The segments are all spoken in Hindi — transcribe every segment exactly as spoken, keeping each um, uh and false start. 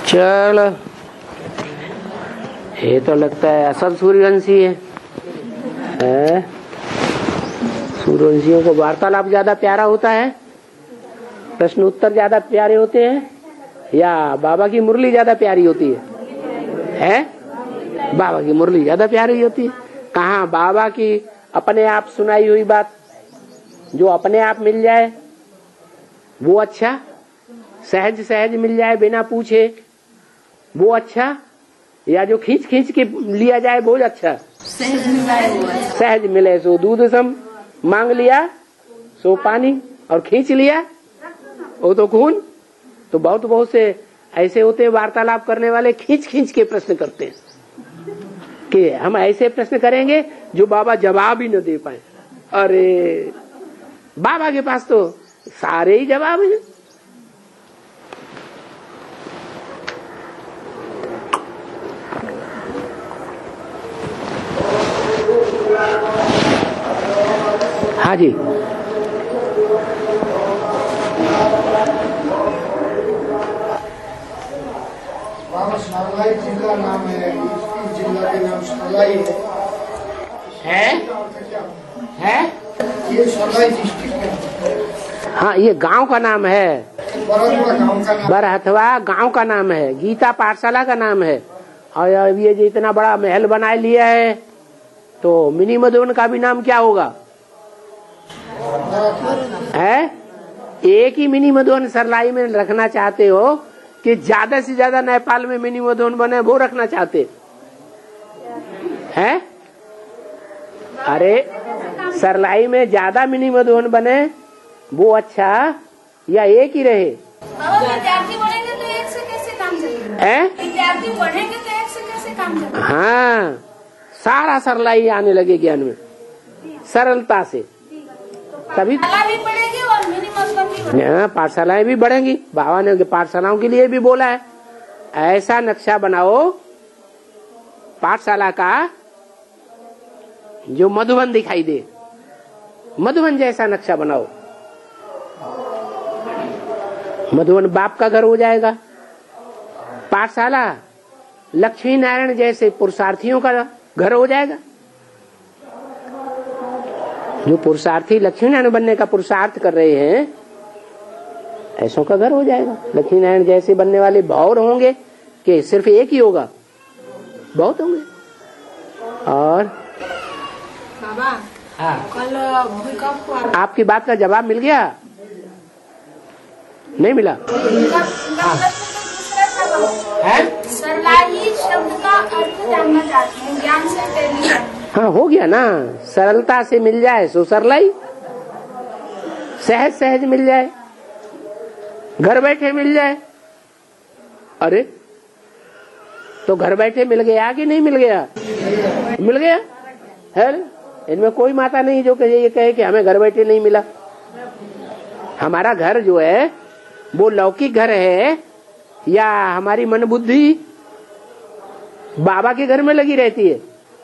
चलो, ये तो लगता है असल सूर्यवंशी है, है? सूर्यवंशियों को वार्तालाप ज्यादा प्यारा होता है, प्रश्न उत्तर ज्यादा प्यारे होते हैं, या बाबा की मुरली ज्यादा प्यारी होती है? है? बाबा की मुरली ज्यादा प्यारी होती है। कहाँ बाबा की अपने आप सुनाई हुई बात जो अपने आप मिल जाए वो अच्छा, सहज सहज मिल जाए बिना पूछे वो अच्छा, या जो खींच खींच के लिया जाए वो अच्छा? सहज मिले, सहज मिले सो दूध सम, मांग लिया सो पानी, और खींच लिया वो तो खून। तो बहुत बहुत से ऐसे होते हैं वार्तालाप करने वाले, खींच खींच के प्रश्न करते हैं कि हम ऐसे प्रश्न करेंगे जो बाबा जवाब ही न दे पाए। अरे बाबा के पास तो सारे ही जवाब हैं। हाँ जी, सरलाई जिला नाम है, इस जिला के नाम सरलाई है, है? ये सरलाई डिस्ट्रिक्ट है। हाँ, ये गांव का नाम है, बरहथवा गांव का नाम है, गीता पाठशाला का नाम है। और अब ये जो इतना बड़ा महल बना लिया है तो मिनी मधुबन का भी नाम क्या होगा? है? एक ही मिनी मधुबन सरलाई में रखना चाहते हो कि ज्यादा से ज्यादा नेपाल में मिनी मधुबन बने वो रखना चाहते हैं? अरे सरलाई में ज्यादा मिनी मधुबन बने वो अच्छा, या एक ही रहे? विद्यार्थी बढ़ेंगे तो एक से कैसे काम चलेगा? विद्यार्थी बढ़ेंगे तो एक से कैसे काम चलेगा? हाँ, सारा सरलाई आने लगे ज्ञान में सरलता से, तभी पाठशालाएं भी बढ़ेंगी। बाबा ने पाठशालाओं के लिए भी बोला है, ऐसा नक्शा बनाओ पाठशाला का जो मधुबन दिखाई दे, मधुबन जैसा नक्शा बनाओ। मधुबन बाप का घर हो जाएगा, पाठशाला लक्ष्मी नारायण जैसे पुरुषार्थियों का घर हो जाएगा। जो पुरुषार्थी लक्ष्मी नारायण बनने का पुरुषार्थ कर रहे हैं ऐसों का घर हो जाएगा। लक्ष्मी नारायण जैसे बनने वाले बहुत होंगे कि सिर्फ एक ही होगा? बहुत होंगे। और बाबा, हाँ, कल भूकंप हुआ, आपकी बात का जवाब मिल गया? नहीं मिला? सरलाई शब्द का अर्थ जानना चाहते हैं, ज्ञान से। हाँ, हो गया ना, सरलता से मिल जाए सो सरलाई, सहज सहज मिल जाए, घर बैठे मिल जाए। अरे तो घर बैठे मिल गया कि नहीं मिल गया? मिल गया है। इनमें कोई माता नहीं जो कहे ये कहे कि हमें घर बैठे नहीं मिला। हमारा घर जो है वो लौकिक घर है या हमारी मन बुद्धि बाबा के घर में लगी रहती है?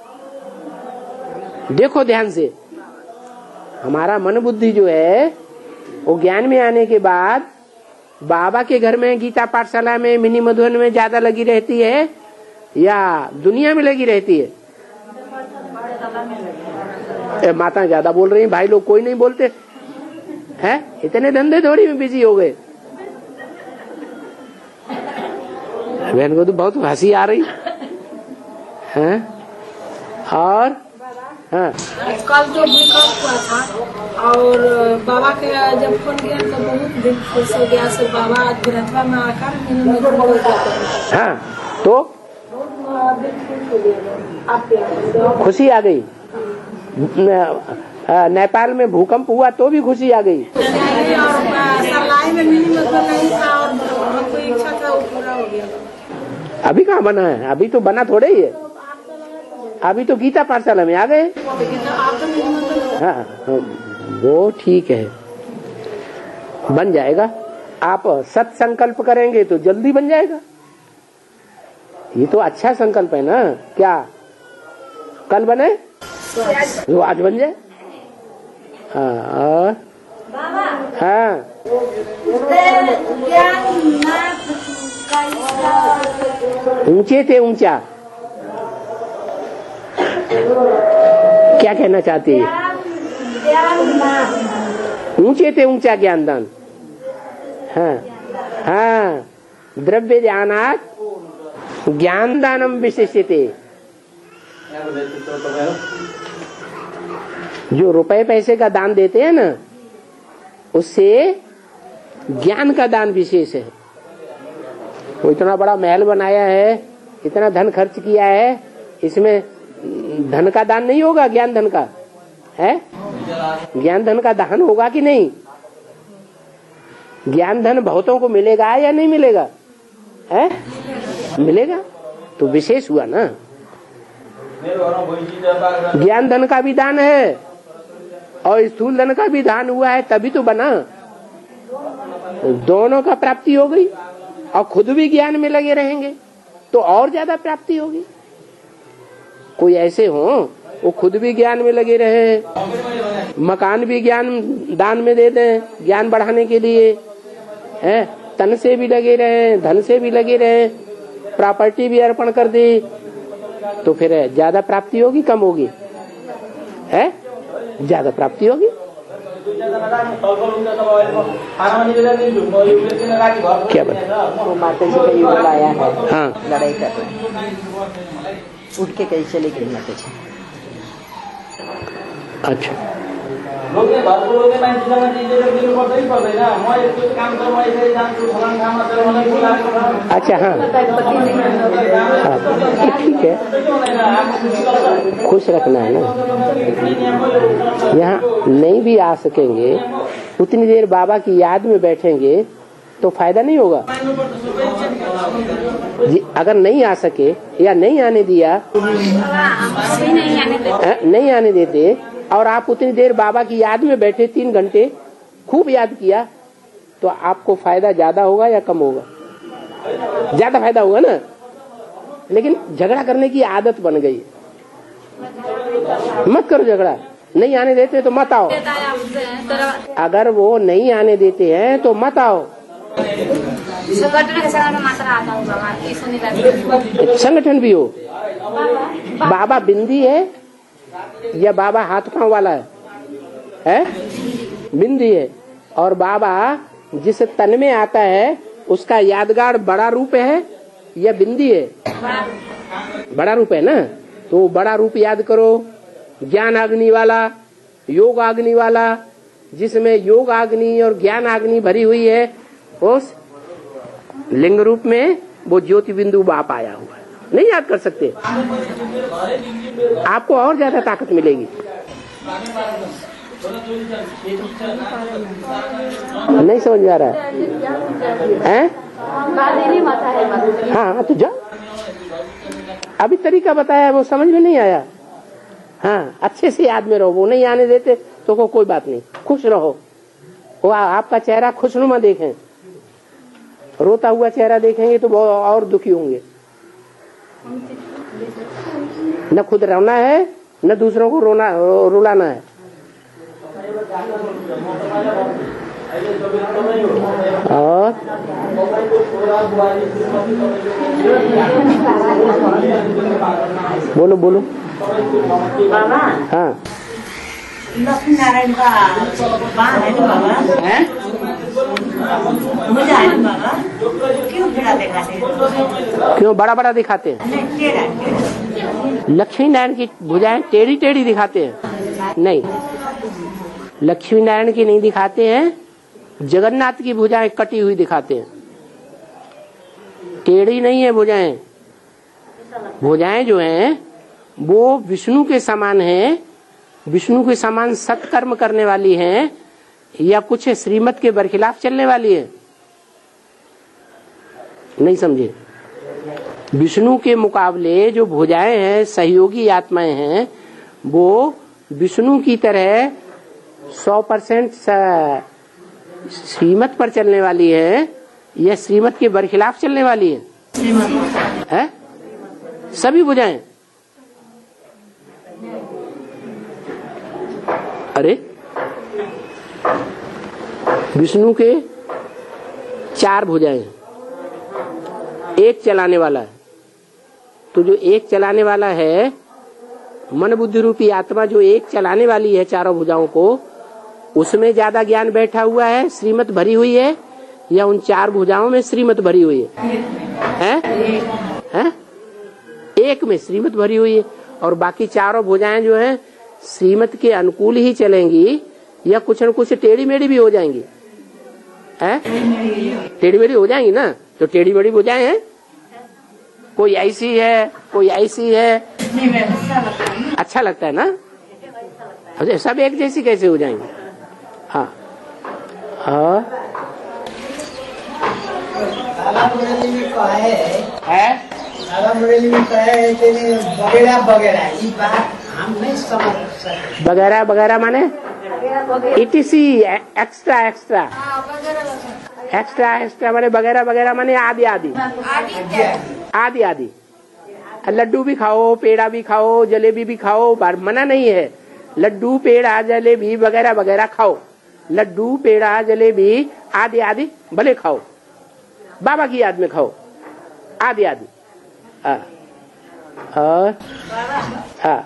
देखो ध्यान से, हमारा मन बुद्धि जो है वो ज्ञान में आने के बाद बाबा के घर में, गीता पाठशाला में, मिनी मधुबन में ज्यादा लगी रहती है या दुनिया में लगी रहती है? ए, माता ज्यादा बोल रही हैं, भाई लोग कोई नहीं बोलते हैं, इतने धंधे थोड़ी में बिजी हो गए। बहन को तो बहुत हंसी आ रही है। और हाँ, कल जो भूकंप हुआ था और बाबा के जब फोन किया तो बहुत दिल खुश हो गया। से बाबा गिरथवा में आकर हाँ, तो खुशी आ गई। नेपाल में भूकंप हुआ तो भी खुशी आ गई। सरलाई में मिनी मधुबन नहीं था और हमको इच्छा था वो पूरा हो गया। अभी कहाँ बना है? अभी तो बना थोड़े ही है, अभी तो गीता पाठशाला में आ गए। हाँ, वो ठीक है, बन जाएगा। आप सत संकल्प करेंगे तो जल्दी बन जाएगा। ये तो अच्छा संकल्प है ना। क्या कल बने तो आज बन जाए। हाँ, और हाँ, ऊंचे थे ऊंचा, क्या कहना चाहती है? ऊंचे थे ऊंचा ज्ञान दान। हाँ हाँ, द्रव्य ज्ञानात ज्ञान दानम विशिष्यते। जो रुपए पैसे का दान देते हैं ना, उससे ज्ञान का दान विशेष है। वो इतना बड़ा महल बनाया है, इतना धन खर्च किया है, इसमें धन का दान नहीं होगा? ज्ञान धन का है? ज्ञान धन का दान होगा कि नहीं? ज्ञान धन बहुतों को मिलेगा या नहीं मिलेगा? है? मिलेगा, तो विशेष हुआ ना। ज्ञान धन का भी दान है और स्थूल धन का भी दान हुआ है, तभी तो बना। दोनों का प्राप्ति हो गई और खुद भी ज्ञान में लगे रहेंगे तो और ज्यादा प्राप्ति होगी। कोई ऐसे हो वो खुद भी ज्ञान में लगे रहे, मकान भी ज्ञान दान में दे दें ज्ञान बढ़ाने के लिए, है, तन से भी लगे रहे, धन से भी लगे रहे, प्रॉपर्टी भी अर्पण कर दी, तो फिर ज्यादा प्राप्ति होगी कम होगी? है, ज्यादा प्राप्ति होगी। क्या बता? वो माता जी का युग आया है। हाँ, लड़ाई कर रहे हैं, उठ के कहीं चले गई माता जी। अच्छा, अच्छा हाँ, हाँ ठीक है, खुश रखना है ना। यहाँ नहीं भी आ सकेंगे, उतनी देर बाबा की याद में बैठेंगे तो फायदा नहीं होगा जी। अगर नहीं आ सके या नहीं आने दिया, नहीं आने देते, नहीं आने देते और आप उतनी देर बाबा की याद में बैठे, तीन घंटे खूब याद किया, तो आपको फायदा ज्यादा होगा या कम होगा? ज्यादा फायदा होगा ना। लेकिन झगड़ा करने की आदत बन गई, मत करो झगड़ा। नहीं आने देते तो मत आओ। अगर वो नहीं आने देते हैं तो मत आओ। संगठन भी हो, बाबा बिंदी है या बाबा हाथ पांव वाला है? है, बिंदी है। और बाबा जिस तन में आता है उसका यादगार बड़ा रूप है या बिंदी है? बड़ा रूप है ना। तो बड़ा रूप याद करो, ज्ञान अग्नि वाला, योग अग्नि वाला, जिसमें योग अग्नि और ज्ञान अग्नि भरी हुई है, उस लिंग रूप में वो ज्योति बिंदु बाप आया हुआ है। नहीं याद कर सकते, आपको और ज्यादा ताकत मिलेगी। नहीं समझ में आ रहा है? हैं? हाँ तो जा, अभी तरीका बताया वो समझ में नहीं आया। हाँ, अच्छे से याद में रहो। वो नहीं आने देते तो को, कोई बात नहीं, खुश रहो। वो आपका चेहरा खुशनुमा देखें, रोता हुआ चेहरा देखेंगे तो बहुत और दुखी होंगे। न खुद रोना है न दूसरों को रोना रुलाना है। और बोलो बोलो। बाबा, हाँ, लक्ष्मी नारायण का बाण है ना बाबा? है? मुझे है ना बाबा, क्यों बड़ा दिखाते हैं? क्यों बड़ा बड़ा दिखाते हैं? नहीं, टेढ़ा टेढ़ा। लक्ष्मी नारायण की भुजाएं टेढ़ी टेढ़ी दिखाते हैं? नहीं, लक्ष्मी नारायण की नहीं दिखाते हैं, जगन्नाथ की भुजाएं कटी हुई दिखाते हैं। टेढ़ी नहीं है भुजाएं। भुजाएं जो हैं वो विष्णु के समान हैं, विष्णु के समान सत्कर्म करने वाली हैं, या कुछ श्रीमत के बरखिलाफ चलने वाली है? नहीं समझे? विष्णु के मुकाबले जो भुजाएं हैं, सहयोगी आत्माएं हैं, वो विष्णु की तरह सौ परसेंट श्रीमत पर चलने वाली है या श्रीमत के बरखिलाफ चलने वाली है? है? सभी भुजाएं। अरे विष्णु के चार भुजाएं, एक चलाने वाला है, तो जो एक चलाने वाला है, मन बुद्धि रूपी आत्मा जो एक चलाने वाली है चारों भुजाओं को, उसमें ज्यादा ज्ञान बैठा हुआ है, श्रीमत भरी हुई है, या उन चार भुजाओं में श्रीमत भरी हुई है? हैं? हैं? एक में श्रीमत भरी हुई है, और बाकी चारों भुजाएं जो है श्रीमत के अनुकूल ही चलेंगी, या कुछ न कुछ टेढ़ी मेढ़ी भी हो जाएंगी? हैं? टेढ़ी मेढ़ी हो जाएंगी ना? तो टेढ़ी मेढ़ी भुजाएं हैं, कोई ऐसी है, कोई ऐसी है, अच्छा लगता है ना? अच्छा, सब एक जैसी कैसे हो जाएंगे? हाँ हाँ वगैरह वगैरह माने ETC, extra extra extra extra माने वगैरह वगैरह माने आदि आदि आदि आदि। लड्डू भी खाओ, पेड़ा भी खाओ, जलेबी भी खाओ, मना नहीं है। लड्डू पेड़ा जलेबी वगैरह वगैरह खाओ, लड्डू पेड़ा जलेबी आदि आदि भले खाओ, बाबा की याद में खाओ, आदि आदि। और हाँ,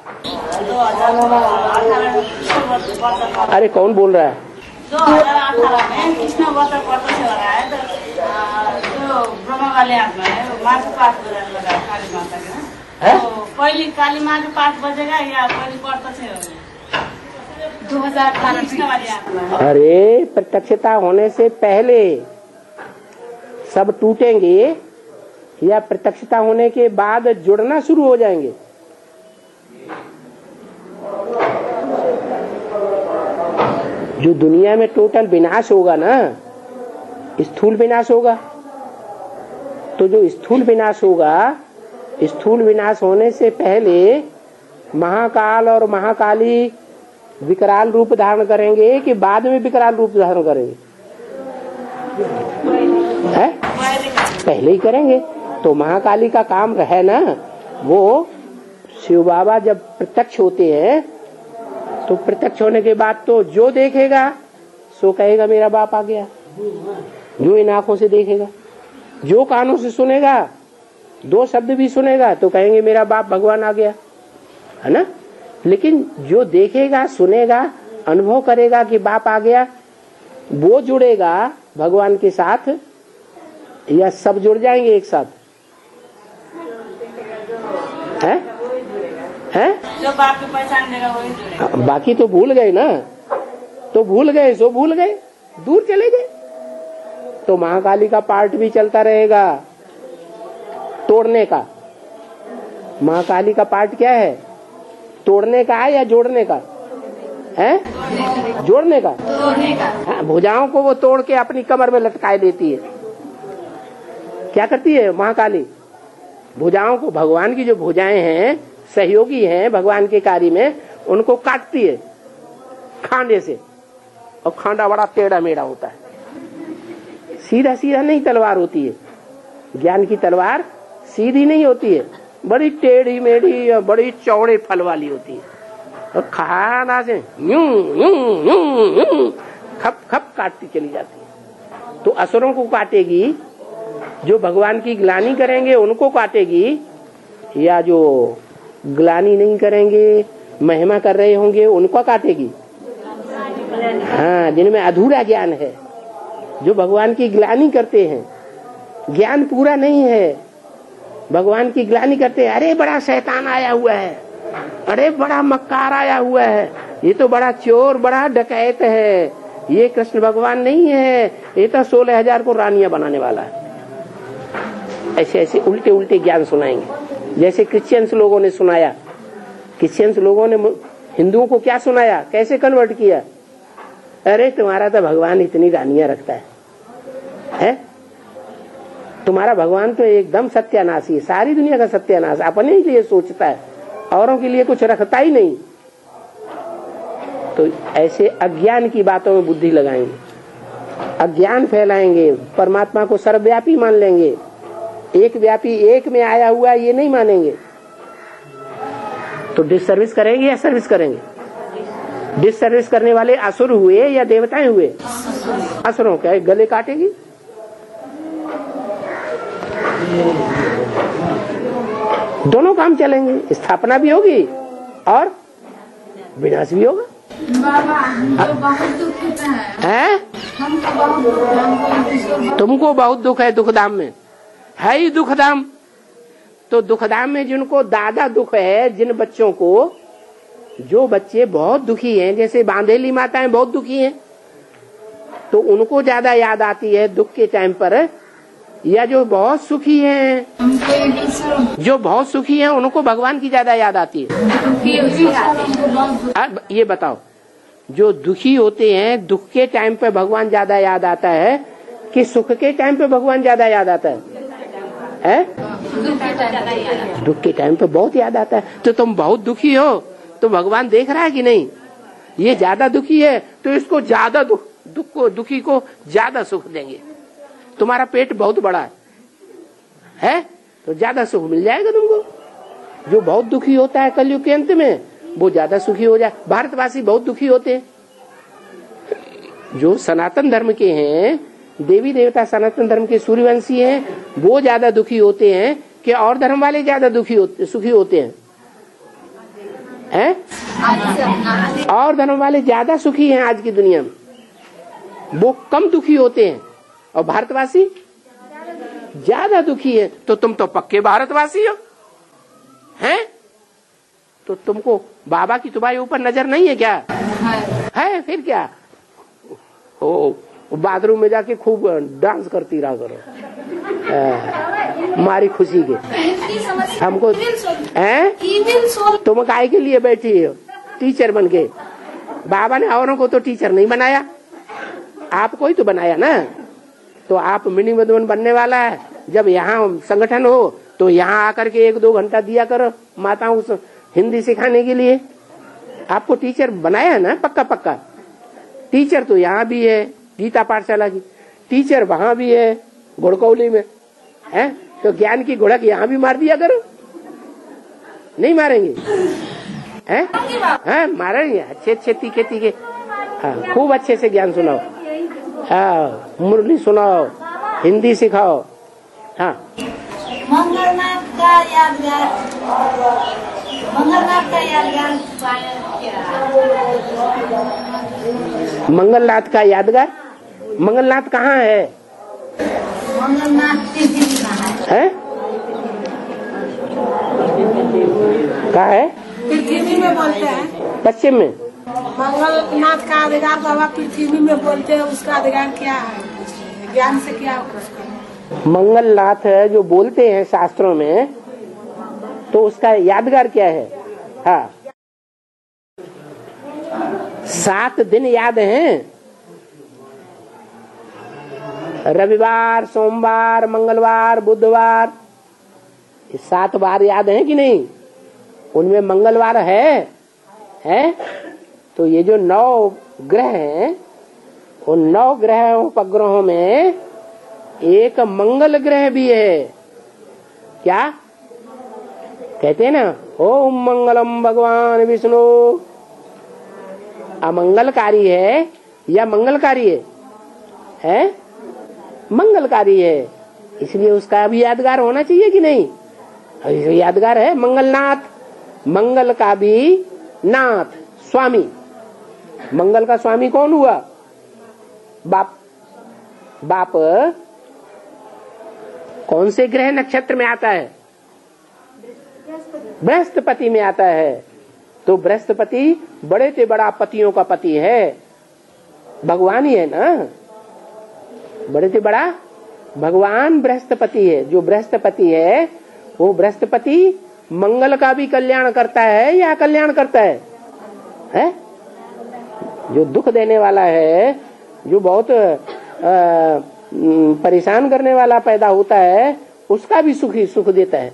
अरे कौन बोल रहा है? दो हजार अठारह में कृष्ण व्रत व्रत से हो रहा है, तो जो ब्रह्मा वाले आत्मा है माँ के पास बजेगा काली माता के, तो पहली काली माँ के पास बजेगा या पहली व्रत से होगा? दो हजार अठारह कृष्ण वाली आत्मा। अरे प्रत्यक्षता होने से पहले सब टूटेंगे या प्रत्यक्षता होने के बाद जुड़ना शुरू हो जाएंगे? जो दुनिया में टोटल विनाश होगा ना, स्थूल विनाश होगा, तो जो स्थूल विनाश होगा, स्थूल विनाश होने से पहले महाकाल और महाकाली विकराल रूप धारण करेंगे कि बाद में विकराल रूप धारण करेंगे? है? पहले ही करेंगे। तो महाकाली का काम रहे ना, वो शिव बाबा जब प्रत्यक्ष होते हैं तो प्रत्यक्ष होने के बाद तो जो देखेगा सो कहेगा मेरा बाप आ गया, जो इन आंखों से देखेगा, जो कानों से सुनेगा, दो शब्द भी सुनेगा तो कहेंगे मेरा बाप भगवान आ गया, है ना? लेकिन जो देखेगा, सुनेगा, अनुभव करेगा कि बाप आ गया, वो जुड़ेगा भगवान के साथ या सब जुड़ जाएंगे एक साथ? है? है? जो बाप की पहचान देगा वही जुड़ेगा। बाकी तो भूल गए ना, तो भूल गए सो भूल गए, दूर चले गए। तो महाकाली का पार्ट भी चलता रहेगा तोड़ने का। महाकाली का पार्ट क्या है? तोड़ने का है या जोड़ने का है? जोड़ने का, जोड़ने का। हाँ, भुजाओं को वो तोड़ के अपनी कमर में लटकाए देती है। क्या करती है महाकाली? भुजाओं को, भगवान की जो भुजाएं हैं, सहयोगी हैं भगवान के कार्य में, उनको काटती है खांडे से, और खांडा बड़ा टेढ़ा मेढ़ा होता है, सीधा सीधा नहीं तलवार होती है। ज्ञान की तलवार सीधी नहीं होती है, बड़ी टेढ़ी मेढ़ी और बड़ी चौड़े फल वाली होती है, और खाना से यूं यूं यूं यूं खप खप काटती चली जाती है। तो असुरों को काटेगी, जो भगवान की ग्लानि करेंगे उनको काटेगी, या जो ग्लानि नहीं करेंगे, महिमा कर रहे होंगे उनको काटेगी? हाँ, जिनमें अधूरा ज्ञान है, जो भगवान की ग्लानि करते हैं, ज्ञान पूरा नहीं है, भगवान की ग्लानि करते हैं, अरे बड़ा शैतान आया हुआ है, अरे बड़ा मक्कार आया हुआ है, ये तो बड़ा चोर, बड़ा डकैत है, ये कृष्ण भगवान नहीं है, ये तो सोलह हजार को रानियां बनाने वाला है। ऐसे ऐसे उल्टे उल्टे ज्ञान सुनाएंगे, जैसे क्रिश्चियंस लोगों ने सुनाया। क्रिश्चियंस लोगों ने हिंदुओं को क्या सुनाया, कैसे कन्वर्ट किया? अरे तुम्हारा तो भगवान इतनी रानियां रखता है, है? तुम्हारा भगवान तो एकदम सत्यानाशी है, सारी दुनिया का सत्यानाश, अपने ही लिए सोचता है, औरों के लिए कुछ रखता ही नहीं। तो ऐसे अज्ञान की बातों में बुद्धि लगाएंगे, अज्ञान फैलाएंगे, परमात्मा को सर्वव्यापी मान लेंगे, एक व्यापी एक में आया हुआ ये नहीं मानेंगे। तो डिससर्विस करेंगे या सर्विस करेंगे? डिससर्विस करने वाले असुर हुए या देवताएं हुए? असुरों क्या गले काटेगी? दोनों काम चलेंगे, स्थापना भी होगी और विनाश भी होगा। बाबा हमको बहुत दुख होता है, हैं? हमको बहुत दुख है, हमको तुमको बहुत दुख है दुखधाम में, है ही दुखधाम। तो दुखधाम में जिनको दादा दुख है, जिन बच्चों को, जो बच्चे बहुत दुखी हैं, जैसे बांधेली माताएं बहुत दुखी हैं, तो उनको ज्यादा याद आती है दुख के टाइम पर, या जो बहुत सुखी हैं, हमको एक दूसरे जो बहुत सुखी हैं उनको भगवान की ज्यादा याद आती है। अब ये बताओ, जो दुखी होते हैं दुख के टाइम पे भगवान ज्यादा याद आता है कि सुख के टाइम पे भगवान ज्यादा याद आता है? है? दुख के टाइम पे बहुत याद आता है। तो तुम बहुत दुखी हो तो भगवान देख रहा है कि नहीं? ये ज्यादा दुखी है तो इसको ज्यादा दुख दुख को दुखी को ज्यादा सुख देंगे। तुम्हारा पेट बहुत बड़ा है, है? तो ज्यादा सुख मिल जाएगा तुमको। जो बहुत दुखी होता है कलयुग के अंत में वो ज्यादा सुखी हो जाए। भारतवासी बहुत दुखी होते हैं, जो सनातन धर्म के हैं, देवी देवता सनातन धर्म के सूर्यवंशी हैं, वो ज्यादा दुखी होते हैं कि और धर्म वाले ज्यादा दुखी होते सुखी होते हैं, हैं? और धर्म वाले ज्यादा सुखी हैं आज की दुनिया में, वो कम दुखी होते हैं, और भारतवासी ज्यादा दुखी है। तो तुम तो पक्के भारतवासी हो, हैं? तो तुमको बाबा की तुम्हारे ऊपर नजर नहीं है क्या? है, फिर क्या हो? बाथरूम में जाके खूब डांस करती रहा करो, हमारी खुशी के। हमको हैं? तुम काय के लिए बैठी हो टीचर बन के? बाबा ने औरों को तो टीचर नहीं बनाया, आपको ही तो बनाया ना। तो आप मिनी मधुबन बनने वाला है, जब यहाँ संगठन हो तो यहाँ आकर के एक दो घंटा दिया करो माताओं को हिंदी सिखाने के लिए। आपको टीचर बनाया है ना, पक्का पक्का। टीचर तो यहाँ भी है, गीता पाठशाला की टीचर वहाँ भी है, घुड़कौली में है। तो ज्ञान की घुड़क यहाँ भी मार दिया करो, नहीं मारेंगे? हैं? हाँ, मारेंगे। अच्छे अच्छे तीखे तीखे, हाँ, खूब अच्छे से ज्ञान सुनाओ, हाँ, मुरली सुनाओ, हिंदी सिखाओ। हाँ, मंगलनाथ का यादगार, मंगलनाथ का यादगार मंगलनाथ का यादगार। मंगलनाथ कहाँ है? मंगलनाथ पृथ्वी है? कहाँ है? पृथ्वी में बोलते हैं। पश्चिम में। मंगलनाथ का अधिकार बाबा पृथ्वी में बोलते हैं, उसका अधिकार क्या है? ज्ञान से क्या होगा उसका? मंगलनाथ जो बोलते हैं शास्त्रों में, तो उसका यादगार क्या है? हाँ, सात दिन याद हैं, रविवार, सोमवार, मंगलवार, बुधवार, ये सात बार याद हैं कि नहीं? उनमें मंगलवार है, है? तो ये जो नौ ग्रह हैं, उन नौ ग्रहों उपग्रहों में एक मंगल ग्रह भी है। क्या कहते हैं ना, ओम मंगलम भगवान विष्णु। अमंगलकारी है या मंगलकारी है? है? मंगलकारी है, इसलिए उसका भी यादगार होना चाहिए कि नहीं? यादगार है मंगलनाथ। मंगल का भी नाथ, स्वामी। मंगल का स्वामी कौन हुआ? बाप। बाप कौन से ग्रह नक्षत्र में आता है? बृहस्पति में आता है। तो बृहस्पति बड़े से बड़ा पतियों का पति है, भगवान ही है ना। बड़े से बड़ा भगवान बृहस्पति है। जो बृहस्पति है वो बृहस्पति मंगल का भी कल्याण करता है या कल्याण करता है? है? जो दुख देने वाला है, जो बहुत आ, परेशान करने वाला पैदा होता है, उसका भी सुखी सुख देता है।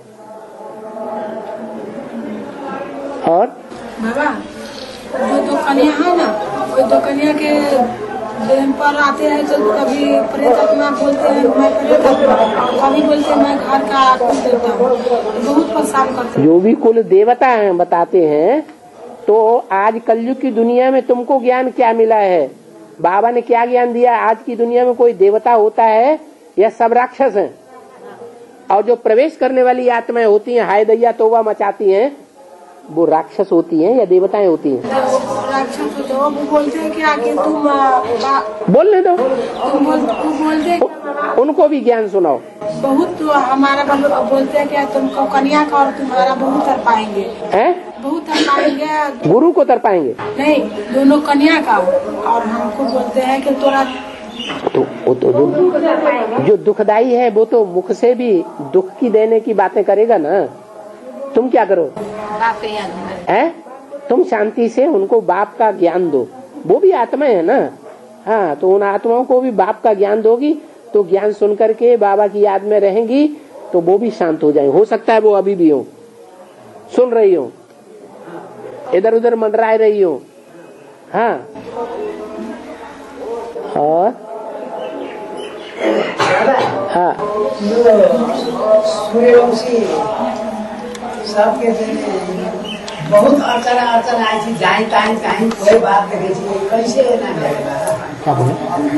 और बाबा जो दो कन्या है ना, वो दो कन्या के देह पर आते हैं, तो कभी प्रेत आत्मा बोलते हैं मैं प्रेत आत्मा, कभी बोलते हैं मैं घर का कुल देवता हूँ, बहुत परेशान करते हैं। जो भी कुल देवता हैं बताते हैं। तो आज कलयुग की दुनिया में तुमको ज्ञान क्या मिला है? बाबा ने क्या ज्ञान दिया? आज की दुनिया में कोई देवता होता है या सब राक्षस हैं? और जो प्रवेश करने वाली आत्माएं होती हैं, हाय दैया तौबा मचाती हैं, वो राक्षस होती हैं या देवताएं होती हैं? राक्षस होते हैं। वो बोलते हैं क्या कि तुम बा- बोलने दो, तुम बोल, तुम बोलते हैं उनको भी ज्ञान सुनाओ। बहुत तो हमारा बल- बोलते हैं क्या तुमको कन्या का और तुम्हारा बहुत तर पाएंगे, हैं? बहुत तर पाएंगे। गुरु को तर पाएंगे नहीं, दोनों कन्या का, और हमको बोलते हैं कि तोरा तो वो तो जो, जो दुखदाई है वो तो मुख से भी दुख की देने की बातें करेगा ना। तुम क्या करो है, तुम शांति से उनको बाप का ज्ञान दो, वो भी आत्मा है ना। हाँ, तो उन आत्माओं को भी बाप का ज्ञान दोगी तो ज्ञान सुन करके बाबा की याद में रहेंगी तो वो भी शांत हो जाए। हो सकता है वो अभी भी हो, सुन रही हो, इधर उधर मंडरा रही हो। हाँ, और हाँ, सूर्यवंशी सबके बहुत अड़चन अड़चन आई थी, जाए ताई कहीं कोई बात नहीं थी, कैसे ना जाएगा। क्या बोले?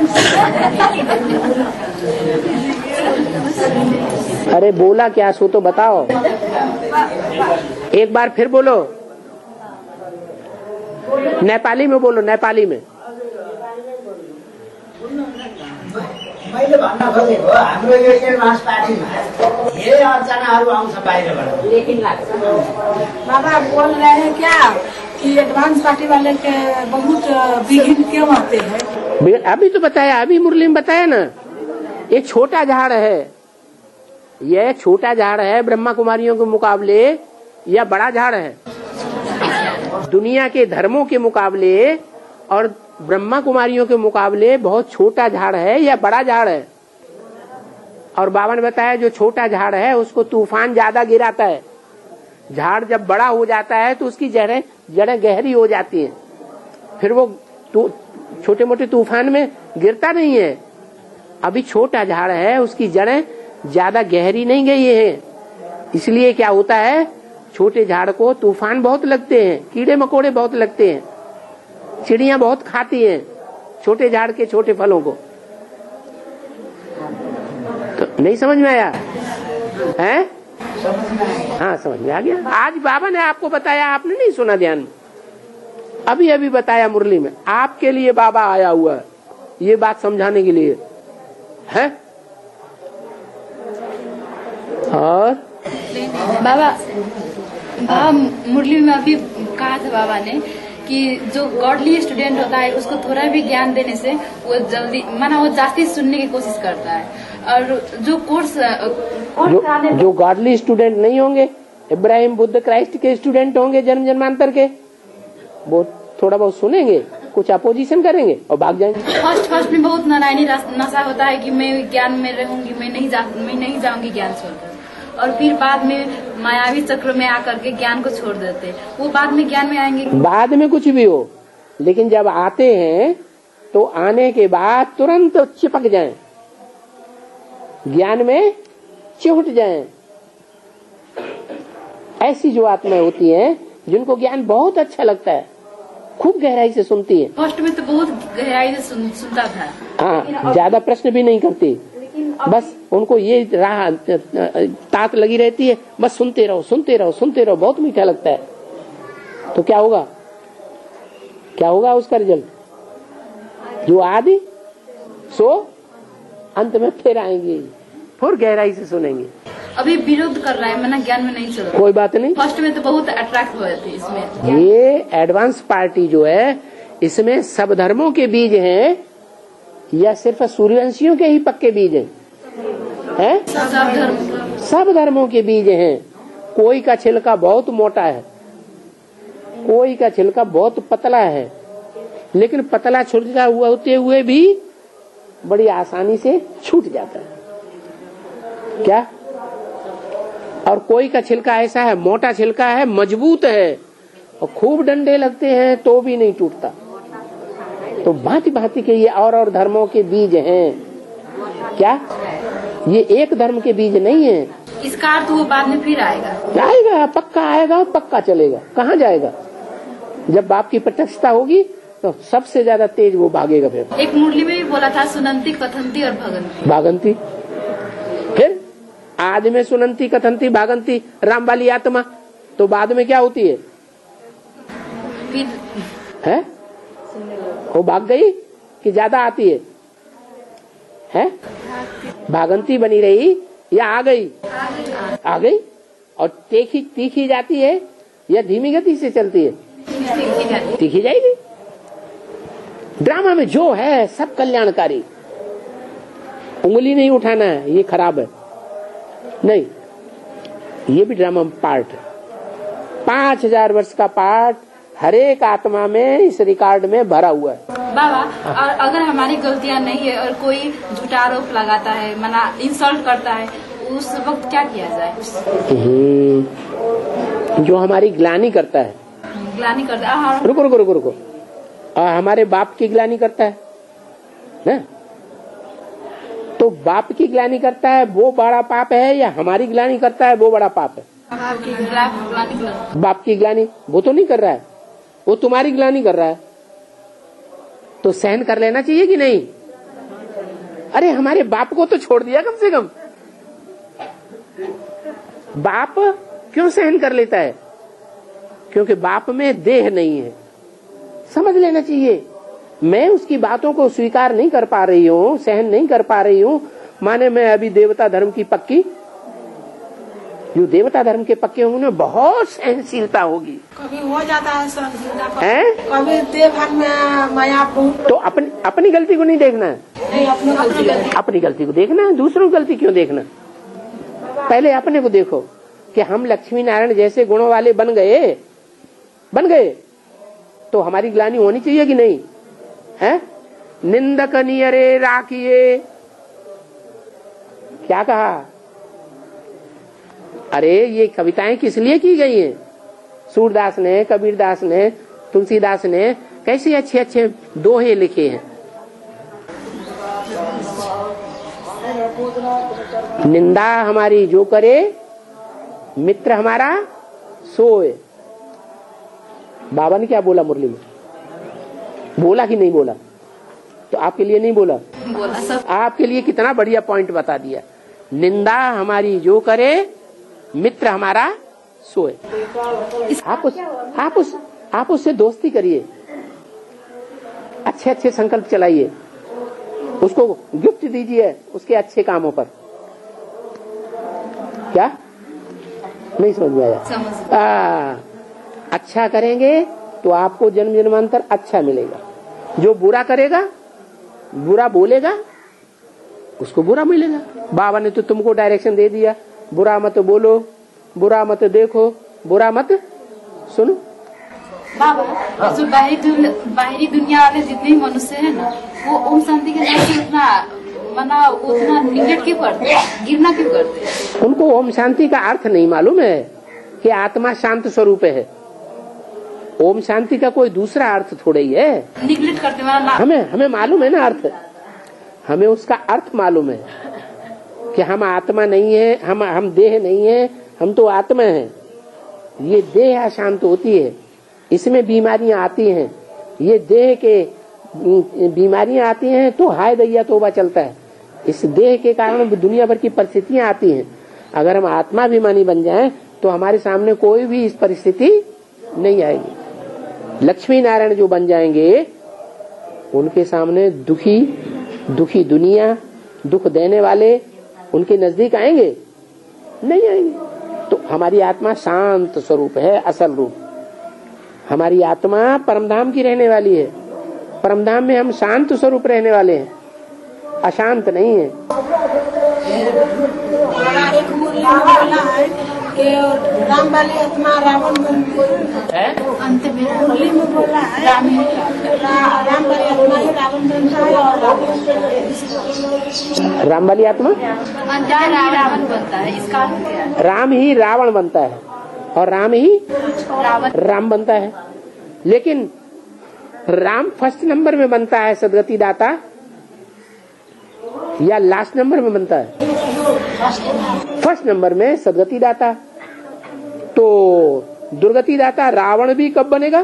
अरे बोला क्या, सो तो बताओ, एक बार फिर बोलो, नेपाली में बोलो, नेपाली में। मैले भन्न खोजेको हाम्रो यो एडभान्स पार्टीमा धेरै अडचनाहरू आउँछ बाहिरबाट। बाबा बोल रहे हैं क्या कि एडवांस पार्टी वाले के बहुत विघ्न क्यों आते हैं? अभी तो बताया, अभी मुरली में बताया ना, ये छोटा झाड़ है, ये छोटा झाड़ है ब्रह्मा कुमारियों के मुकाबले या बड़ा झाड़ है? दुनिया के धर्मों के मुकाबले और ब्रह्मा कुमारियों के मुकाबले बहुत छोटा झाड़ है या बड़ा झाड़ है? और बाबा ने बताया जो छोटा झाड़ है उसको तूफान ज्यादा गिराता है, झाड़ जब बड़ा हो जाता है तो उसकी जड़ें जड़ें गहरी हो जाती हैं, फिर वो छोटे मोटे तूफान में गिरता नहीं है। अभी छोटा झाड़ है, उसकी जड़ें ज्यादा गहरी नहीं गई है, इसलिए क्या होता है, छोटे झाड़ को तूफान बहुत लगते हैं, कीड़े मकोड़े बहुत लगते हैं, चिड़ियां बहुत खाती हैं छोटे झाड़ के छोटे फलों को। तो नहीं समझ में आया है? हाँ, समझ में आ गया। आज बाबा ने आपको बताया, आपने नहीं सुना ध्यान में, अभी अभी बताया मुरली में। आपके लिए बाबा आया हुआ है ये बात समझाने के लिए है। और बाबा बाबा मुरली में अभी कहा था बाबा ने कि जो गॉडली स्टूडेंट होता है उसको थोड़ा भी ज्ञान देने से वो जल्दी माना वो जास्ती सुनने की कोशिश करता है, और जो कोर्स जो, जो गॉडली स्टूडेंट नहीं होंगे, इब्राहिम बुद्ध क्राइस्ट के स्टूडेंट होंगे जन्म जन्मांतर के, वो थोड़ा बहुत सुनेंगे, कुछ अपोजिशन करेंगे और भाग जाएंगे। फर्स्ट फर्स्ट में बहुत नारायणी नशा होता है कि मैं ज्ञान में रहूंगी, मैं नहीं जा मैं नहीं जाऊंगी ज्ञान छोड़कर, और फिर बाद में मायावी चक्र में आकर के ज्ञान को छोड़ देते, वो बाद में ज्ञान में आएंगे। बाद में कुछ भी हो, लेकिन जब आते हैं तो आने के बाद तुरंत चिपक जाएं, ज्ञान में चिपट जाएं। ऐसी जो आत्माएं होती हैं जिनको ज्ञान बहुत अच्छा लगता है, खूब गहराई से सुनती है। फर्स्ट में तो बहुत गहराई से सुन, सुनता था। हाँ, ज्यादा प्रश्न भी नहीं करती, बस उनको ये राह तात लगी रहती है, बस सुनते रहो सुनते रहो सुनते रहो, बहुत मीठा लगता है। तो क्या होगा, क्या होगा उसका रिजल्ट? जो आदि सो अंत में फिर आएंगे, फिर गहराई से सुनेंगे। अभी विरोध कर रहा है, मना ज्ञान में नहीं चल रहा। कोई बात नहीं, फर्स्ट में तो बहुत अट्रैक्ट हुए थे इसमें। ये एडवांस पार्टी जो है इसमें सब धर्मों के बीज हैं या सिर्फ सूर्यवंशियों के ही पक्के बीज हैं? हैं? सब धर्म सब धर्मों के बीज हैं। कोई का छिलका बहुत मोटा है, कोई का छिलका बहुत पतला है, लेकिन पतला छिलका हुआ होते हुए भी बड़ी आसानी से छूट जाता है। क्या? और कोई का छिलका ऐसा है, मोटा छिलका है, मजबूत है, और खूब डंडे लगते हैं तो भी नहीं टूटता। तो भांति भांति के ये और और धर्मों के बीज हैं। क्या? ये एक धर्म के बीज नहीं है। इसका अर्थ वो बाद में फिर आएगा आएगा, पक्का आएगा, पक्का चलेगा। कहाँ जाएगा? जब बाप की प्रत्यक्षता होगी तो सबसे ज्यादा तेज वो भागेगा। फिर एक मुरली में भी बोला था, सुनंती कथंती और भगंती भागंती। फिर बाद में सुनंती कथंती भागंती राम वाली आत्मा, तो बाद में क्या होती है? है वो भाग गई कि ज्यादा आती है? है भागंती बनी रही या आ गई? आ गई। और तीखी तीखी जाती है या धीमी गति से चलती है? तीखी जाएगी। ड्रामा में जो है सब कल्याणकारी। उंगली नहीं उठाना है, ये खराब है, नहीं, ये भी ड्रामा पार्ट है। पांच हजार वर्ष का पार्ट हर एक आत्मा में इस रिकॉर्ड में भरा हुआ है। बाबा, और अगर हमारी गलतियां नहीं है और कोई झूठा आरोप लगाता है, मना इंसल्ट करता है, उस वक्त क्या किया जाए? जो हमारी ग्लानि करता है, ग्लानि करता है, रुको रुको रुको रुको, और हमारे बाप की ग्लानि करता है ना, तो बाप की ग्लानि करता है वो बड़ा पाप है या हमारी ग्लानि करता है वो बड़ा पाप है? बाप की ग्लानि वो तो नहीं कर रहा है, वो तुम्हारी ग्लानि कर रहा है, तो सहन कर लेना चाहिए कि नहीं? अरे हमारे बाप को तो छोड़ दिया कम से कम। बाप क्यों सहन कर लेता है? क्योंकि बाप में देह नहीं है। समझ लेना चाहिए। मैं उसकी बातों को स्वीकार नहीं कर पा रही हूँ, सहन नहीं कर पा रही हूँ, माने मैं अभी देवता धर्म की पक्की, जो देवता धर्म के पक्के होंगे ना बहुत सहनशीलता होगी। कभी हो जाता है सहनशीलता, कभी देवघर में माया बहुत। तो अपनी अपनी गलती को नहीं देखना है, अपनी गलती अपनी गलती को देखना है, दूसरों की गलती क्यों देखना? पहले अपने को देखो कि हम लक्ष्मी नारायण जैसे गुणों वाले बन गए बन गए तो हमारी ग्लानि होनी चाहिए कि नहीं? है निंदक नियरे राखिए, क्या कहा? अरे ये कविताएं किस लिए की गई हैं? सूरदास ने, कबीरदास ने, तुलसीदास ने कैसे अच्छे अच्छे दोहे लिखे हैं। निंदा हमारी जो करे मित्र हमारा सोए। बाबा ने क्या बोला मुरली में? बोला कि नहीं बोला? तो आपके लिए नहीं बोला, बोला सब। आपके लिए कितना बढ़िया पॉइंट बता दिया। निंदा हमारी जो करे मित्र हमारा सोए। आप उस आप उस आप उससे दोस्ती करिए, अच्छे अच्छे संकल्प चलाइए, उसको गिफ्ट दीजिए उसके अच्छे कामों पर। क्या नहीं समझ में आया? आ, अच्छा करेंगे तो आपको जन्म जन्मांतर अच्छा मिलेगा। जो बुरा करेगा, बुरा बोलेगा, उसको बुरा मिलेगा। बाबा ने तो तुमको डायरेक्शन दे दिया, बुरा मत बोलो, बुरा मत देखो, बुरा मत सुनो। बाबा, जो बाहरी दुनिया बाहरी दुनिया वाले जितने मनुष्य है ना, वो ओम शांति के नाम से उतना मना उतना निगेट क्यों करते, गिरना क्यों करते? उनको ओम शांति का अर्थ नहीं मालूम है कि आत्मा शांत स्वरूप है। ओम शांति का कोई दूसरा अर्थ थोड़ा ही है। निगलेक्ट करते ना। हमें हमें मालूम है ना अर्थ, हमें उसका अर्थ मालूम है कि हम आत्मा नहीं है, हम हम देह नहीं है, हम तो आत्मा है। ये देह अशांत होती है, इसमें बीमारियां आती हैं, ये देह के बीमारियां आती हैं तो हाय दैया तौबा चलता है। इस देह के कारण दुनिया भर की परिस्थितियां आती हैं। अगर हम आत्माभिमानी बन जाएं तो हमारे सामने कोई भी इस परिस्थिति नहीं आएगी। लक्ष्मी नारायण जो बन जाएंगे उनके सामने दुखी दुखी दुनिया, दुख देने वाले उनके नजदीक आएंगे? नहीं आएंगे। तो हमारी आत्मा शांत स्वरूप है, असल रूप। हमारी आत्मा परमधाम की रहने वाली है। परमधाम में हम शांत स्वरूप रहने वाले हैं, अशांत नहीं है। एक मुरली में बोला है कि राम वाली आत्मा रावण बनती है। अंत में मुरली में बोला है राम राम वाली आत्मा ही रावण बनता है और राम वाली आत्मा अंत में रावण बनता है। इसका अर्थ क्या है? राम ही रावण बनता है और राम ही रावण राम बनता है। लेकिन राम फर्स्ट नंबर में बनता है सदगति दाता या लास्ट नंबर में बनता है? फर्स्ट नंबर में सदगति दाता। तो दुर्गति दाता रावण भी कब बनेगा?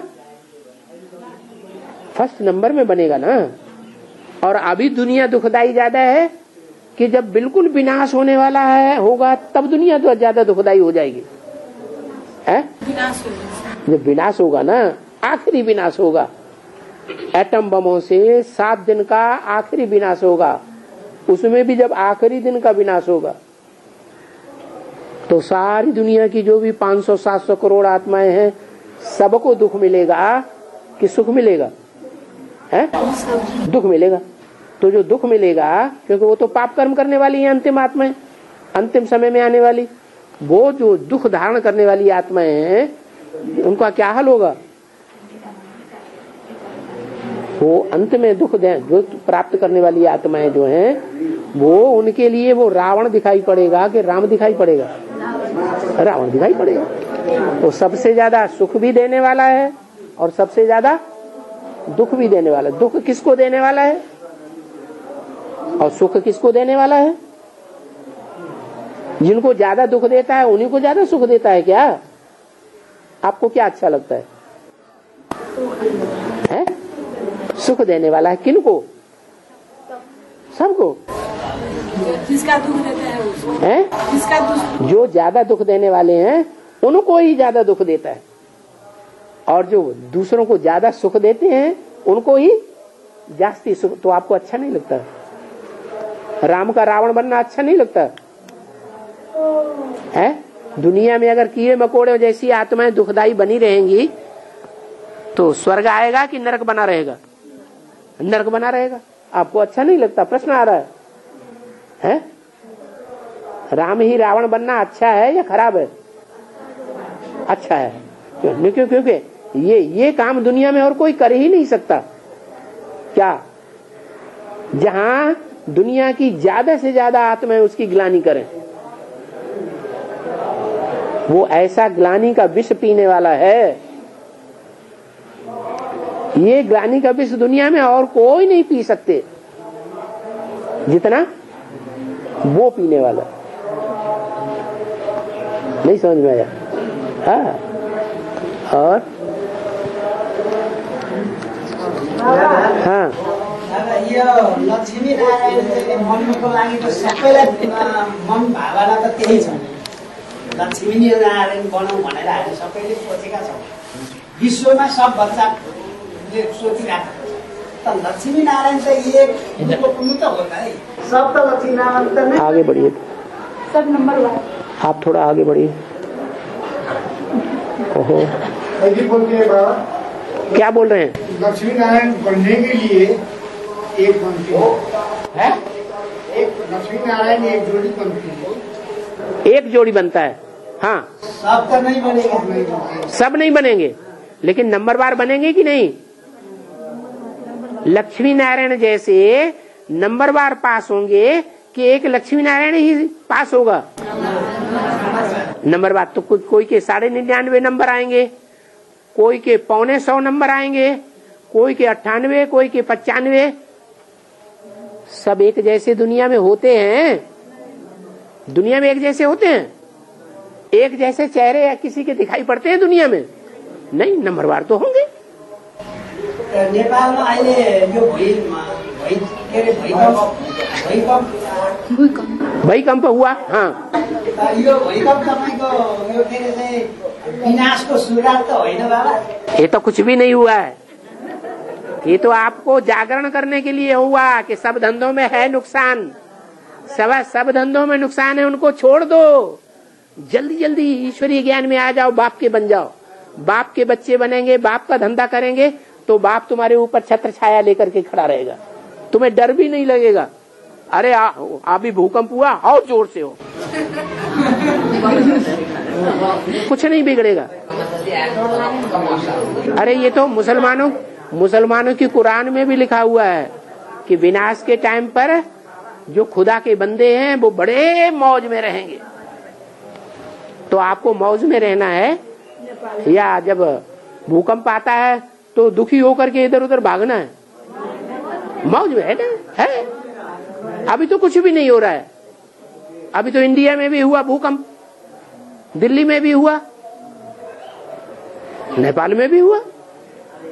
फर्स्ट नंबर में बनेगा ना। और अभी दुनिया दुखदाई ज्यादा है कि जब बिल्कुल विनाश होने वाला है होगा तब दुनिया तो ज्यादा दुखदायी हो जाएगी, है? विनाश होगा। जब विनाश होगा ना, आखिरी विनाश होगा, एटम बमों से सात दिन का आखिरी विनाश होगा, उसमें भी जब आखिरी दिन का विनाश होगा तो सारी दुनिया की जो भी पाँच सौ सात सौ करोड़ आत्माएं हैं सबको दुख मिलेगा कि सुख मिलेगा, है? दुख मिलेगा। तो जो दुख मिलेगा, क्योंकि वो तो पाप कर्म करने वाली है अंतिम आत्माएं, अंतिम समय में आने वाली, वो जो दुख धारण करने वाली आत्माएं हैं उनका क्या हाल होगा? वो अंत में दुख दे जो प्राप्त करने वाली आत्माएं जो हैं वो, उनके लिए वो रावण दिखाई पड़ेगा कि राम दिखाई पड़ेगा? रावण दिखाई पड़ेगा। तो सबसे ज्यादा सुख भी देने वाला है और सबसे ज्यादा दुख भी देने वाला है। दुख किसको देने वाला है और सुख किसको देने वाला है? जिनको ज्यादा दुख देता है उन्हीं को ज्यादा सुख देता है क्या? आपको क्या अच्छा लगता है? है? सुख देने वाला है किनको? सबको। जिसका दुख देता है उसको, है? जिसका दुख, जो ज्यादा दुख देने वाले हैं उनको ही ज्यादा दुख देता है, और जो दूसरों को ज्यादा सुख देते हैं उनको ही जास्ती सुख। तो आपको अच्छा नहीं लगता? राम का रावण बनना अच्छा नहीं लगता है? दुनिया में अगर कीड़े मकोड़े जैसी आत्माएं दुखदाई बनी रहेंगी तो स्वर्ग आएगा कि नरक बना रहेगा? नरक बना रहेगा। आपको अच्छा नहीं लगता? प्रश्न आ रहा है, है? राम ही रावण बनना अच्छा है या खराब है? अच्छा है। क्यों? क्यों? क्योंकि ये ये काम दुनिया में और कोई कर ही नहीं सकता। क्या? जहां दुनिया की ज्यादा से ज्यादा आत्माएं उसकी ग्लानि करें, वो ऐसा ग्लानि का विष पीने वाला है। ये ग्लानि का विष दुनिया में और कोई नहीं पी सकते जितना वो पीने वाला। नहीं समझ में आया? हाँ। और हाँ, यो लक्ष्मी नारायण मनको लागि त सबैलाई मन भावना त त्यही छ। लक्ष्मी नारायण बनाऊ भनेर हामी सबैले सोचेका छौँ। विश्वमा सब बच्चाले सोचिरहेको त लक्ष्मी नारायण त एक पुग्नु त हो त है। सब त लक्ष्मी नारायण त नै। आगे बढ़िए, सब नंबर वन। आप थोड़ा आगे बढ़िए। ओहो, क्या बोल रहे हैं? लक्ष्मी नारायण बनने के लिए एक बनती है, एक लक्ष्मी नारायण एक जोड़ी बनती है, एक जोड़ी बनता है। हाँ, सब तो नहीं बनेगा, सब नहीं बनेंगे, लेकिन नंबरवार बनेंगे कि नहीं? लक्ष्मी नारायण जैसे नंबरवार पास होंगे कि एक लक्ष्मी नारायण ही पास होगा? नंबरवार तो कोई कोई के साढ़े निन्यानवे नंबर आएंगे, कोई के पौने सौ नंबर आएंगे, कोई के अट्ठानवे, कोई के पचानवे। सब एक जैसे दुनिया में होते हैं? दुनिया में एक जैसे होते हैं? एक जैसे चेहरे या किसी के दिखाई पड़ते हैं दुनिया में? नहीं, नंबरवार तो होंगे। नेपालमा अहिले यो भई भई के रे भूकम्प भूकम्प भूकंप हुआ। हाँ, यो भूकम्प तपाईँको यो के रे चाहिँ विनाशको सुरुवात त होइन बाबा? ये तो कुछ भी नहीं हुआ है। ये तो आपको जागरण करने के लिए हुआ कि सब धंधों में है नुकसान, सब सब धंधों में नुकसान है, उनको छोड़ दो, जल्दी जल्दी ईश्वरीय ज्ञान में आ जाओ, बाप के बन जाओ। बाप के बच्चे बनेंगे, बाप का धंधा करेंगे तो बाप तुम्हारे ऊपर छत्र छाया लेकर के खड़ा रहेगा, तुम्हें डर भी नहीं लगेगा। अरे अभी भूकंप हुआ, और जोर से हो, कुछ नहीं बिगड़ेगा। अरे ये तो मुसलमानों मुसलमानों की कुरान में भी लिखा हुआ है कि विनाश के टाइम पर जो खुदा के बंदे हैं वो बड़े मौज में रहेंगे। तो आपको मौज में रहना है या जब भूकंप आता है तो दुखी होकर के इधर उधर भागना है? मौज में है ना? है। अभी तो कुछ भी नहीं हो रहा है। अभी तो इंडिया में भी हुआ भूकंप, दिल्ली में भी हुआ, नेपाल में भी हुआ।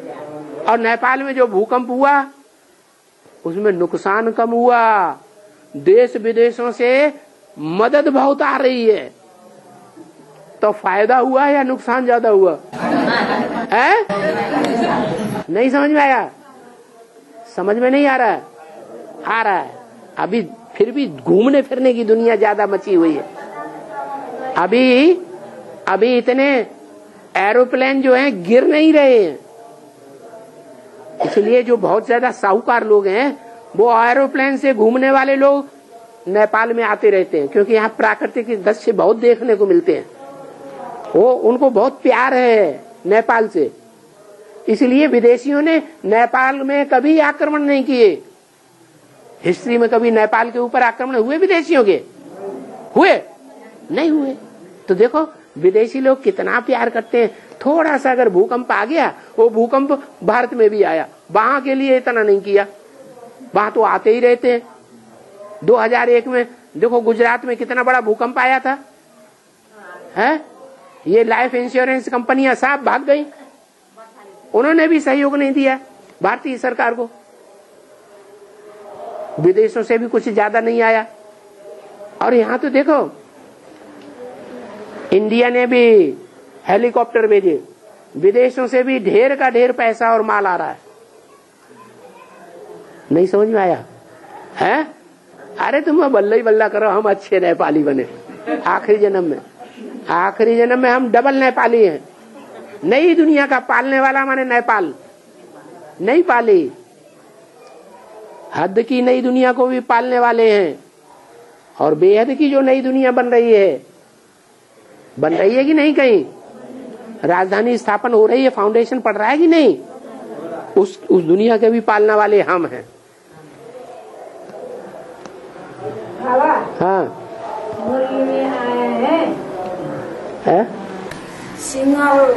और नेपाल में जो भूकंप हुआ उसमें नुकसान कम हुआ, देश विदेशों से मदद बहुत आ रही है, तो फायदा हुआ या नुकसान ज्यादा हुआ है? नहीं समझ में आया? समझ में नहीं आ रहा है? आ रहा है। अभी फिर भी घूमने फिरने की दुनिया ज्यादा मची हुई है। अभी अभी इतने एरोप्लेन जो हैं गिर नहीं रहे हैं, इसलिए जो बहुत ज्यादा साहूकार लोग हैं वो एरोप्लेन से घूमने वाले लोग नेपाल में आते रहते हैं, क्योंकि यहाँ प्राकृतिक दृश्य बहुत देखने को मिलते हैं। वो उनको बहुत प्यार है नेपाल से, इसलिए विदेशियों ने नेपाल में कभी आक्रमण नहीं किए। हिस्ट्री में कभी नेपाल के ऊपर आक्रमण हुए विदेशियों के? हुए नहीं हुए। तो देखो विदेशी लोग कितना प्यार करते हैं। थोड़ा सा अगर भूकंप आ गया, वो भूकंप भारत में भी आया, वहां के लिए इतना नहीं किया, वहां तो आते ही रहते हैं। दो हज़ार एक में देखो गुजरात में कितना बड़ा भूकंप आया था, है? ये लाइफ इंश्योरेंस कंपनियां सब भाग गई, उन्होंने भी सहयोग नहीं दिया भारतीय सरकार को। विदेशों से भी कुछ ज्यादा नहीं आया। और यहाँ तो देखो इंडिया ने भी हेलीकॉप्टर भेजे, विदेशों से भी ढेर का ढेर पैसा और माल आ रहा है। नहीं समझ में आया है? अरे तुम बल्ला ही बल्ला करो, हम अच्छे नेपाली बने आखिरी जन्म में। आखिरी जन्म में हम डबल नेपाली हैं। नई दुनिया का पालने वाला माने नेपाल नहीं पाली, हद की नई दुनिया को भी पालने वाले हैं। और बेहद की जो नई दुनिया बन रही है, बन रही है कि नहीं? कहीं राजधानी स्थापन हो रही है, फाउंडेशन पड़ रहा है कि नहीं? उस उस दुनिया के भी पालने वाले हम हैं। हाँ में आए हैं है? सिंगल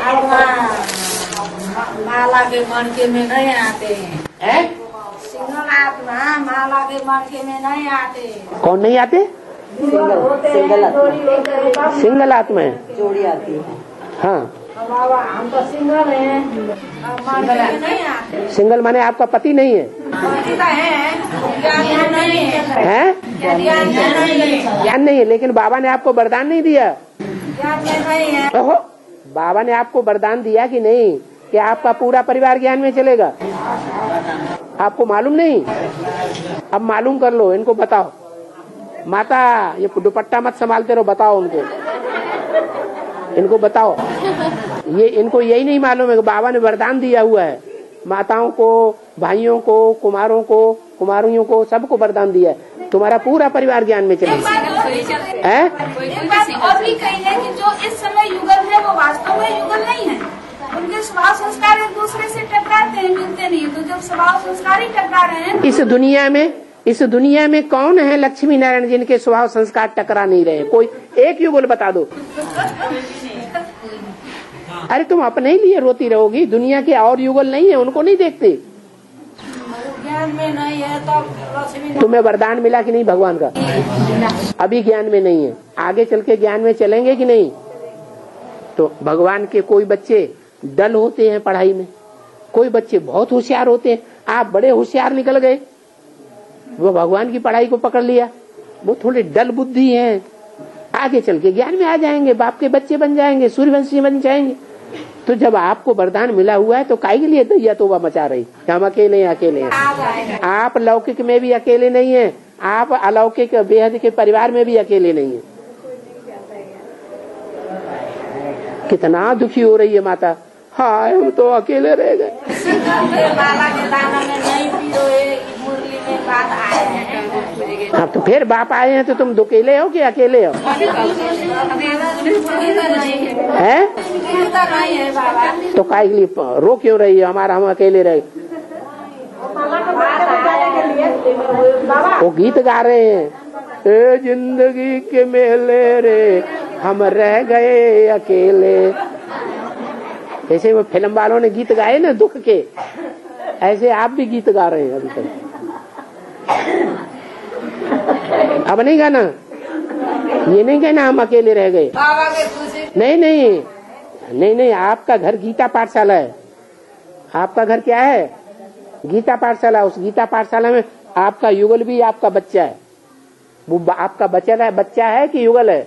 माला के मणके में नहीं आते हैं। सिंगल आत्मा माला के मणके में नहीं आते। कौन नहीं आते? सिंगल सिंगल आत्मा है, जोड़ी आती है। हाँ बाबा हम तो सिंगल हैं, मणके में नहीं आते। सिंगल माने आपका पति नहीं है? पति तो है, ज्ञान नहीं है, हैं? ज्ञान नहीं है, ज्ञान नहीं है, लेकिन बाबा ने आपको वरदान नहीं दिया? ज्ञान नहीं है। ओहो, बाबा ने आपको वरदान दिया कि नहीं कि आपका पूरा परिवार ज्ञान में चलेगा? आपको मालूम नहीं? अब मालूम कर लो, इनको बताओ। माता ये दुपट्टा मत संभालते रहो, बताओ उनको, इनको बताओ। ये इनको यही नहीं मालूम है कि बाबा ने वरदान दिया हुआ है, माताओं को, भाइयों को, कुमारों को, कुमारियों को, सबको वरदान दिया है, तुम्हारा पूरा परिवार ज्ञान में चलेगा। है? एक बात और भी कही है कि जो इस समय युगल है वो वास्तव में युगल नहीं है। उनके स्वभाव संस्कार एक दूसरे से टकराते हैं, मिलते नहीं। तो जब स्वभाव संस्कार ही टकरा रहे हैं, इस दुनिया में इस दुनिया में कौन है लक्ष्मी नारायण जिनके स्वभाव संस्कार टकरा नहीं रहे? कोई एक युगल बता दो। अरे तुम अपने ही लिए रोती रहोगी, दुनिया के और युगल नहीं है, उनको नहीं देखते। ज्ञान में नहीं है तो तुम्हें वरदान मिला कि नहीं भगवान का? अभी ज्ञान में नहीं है, आगे चल के ज्ञान में चलेंगे कि नहीं? तो भगवान के कोई बच्चे डल होते हैं पढ़ाई में, कोई बच्चे बहुत होशियार होते हैं। आप बड़े होशियार निकल गए, वो भगवान की पढ़ाई को पकड़ लिया, वो थोड़े डल बुद्धि हैं, आगे चल के ज्ञान में आ जाएंगे, बाप के बच्चे बन जाएंगे, सूर्यवंशी बन जाएंगे। तो जब आपको वरदान मिला हुआ है तो काहे के लिए दैया तोबा मचा रही हम अकेले हैं? अकेले हैं आप, लौकिक में भी अकेले नहीं है, आप अलौकिक बेहद के परिवार में भी अकेले नहीं है। कितना दुखी हो रही है माता, हाय हम तो अकेले रह गए। अब तो फिर बाप आए हैं तो तुम दुकेले हो कि अकेले हो? है? तो काहे के लिए रो क्यों रही है? हमारा हम अकेले रहे। वो गीत गा रहे हैं, ए जिंदगी के मेले रे हम रह गए अकेले। जैसे वो फिल्म वालों ने गीत गाए ना दुख के, ऐसे आप भी गीत गा रहे हैं अभी तक। अब नहीं गाना, ये नहीं कहना हम अकेले रह गए। नहीं नहीं नहीं नहीं, आपका घर गीता पाठशाला है। आपका घर क्या है? गीता पाठशाला। उस गीता पाठशाला में आपका युगल भी आपका बच्चा है। वो आपका बच्चा है बच्चा है कि युगल है?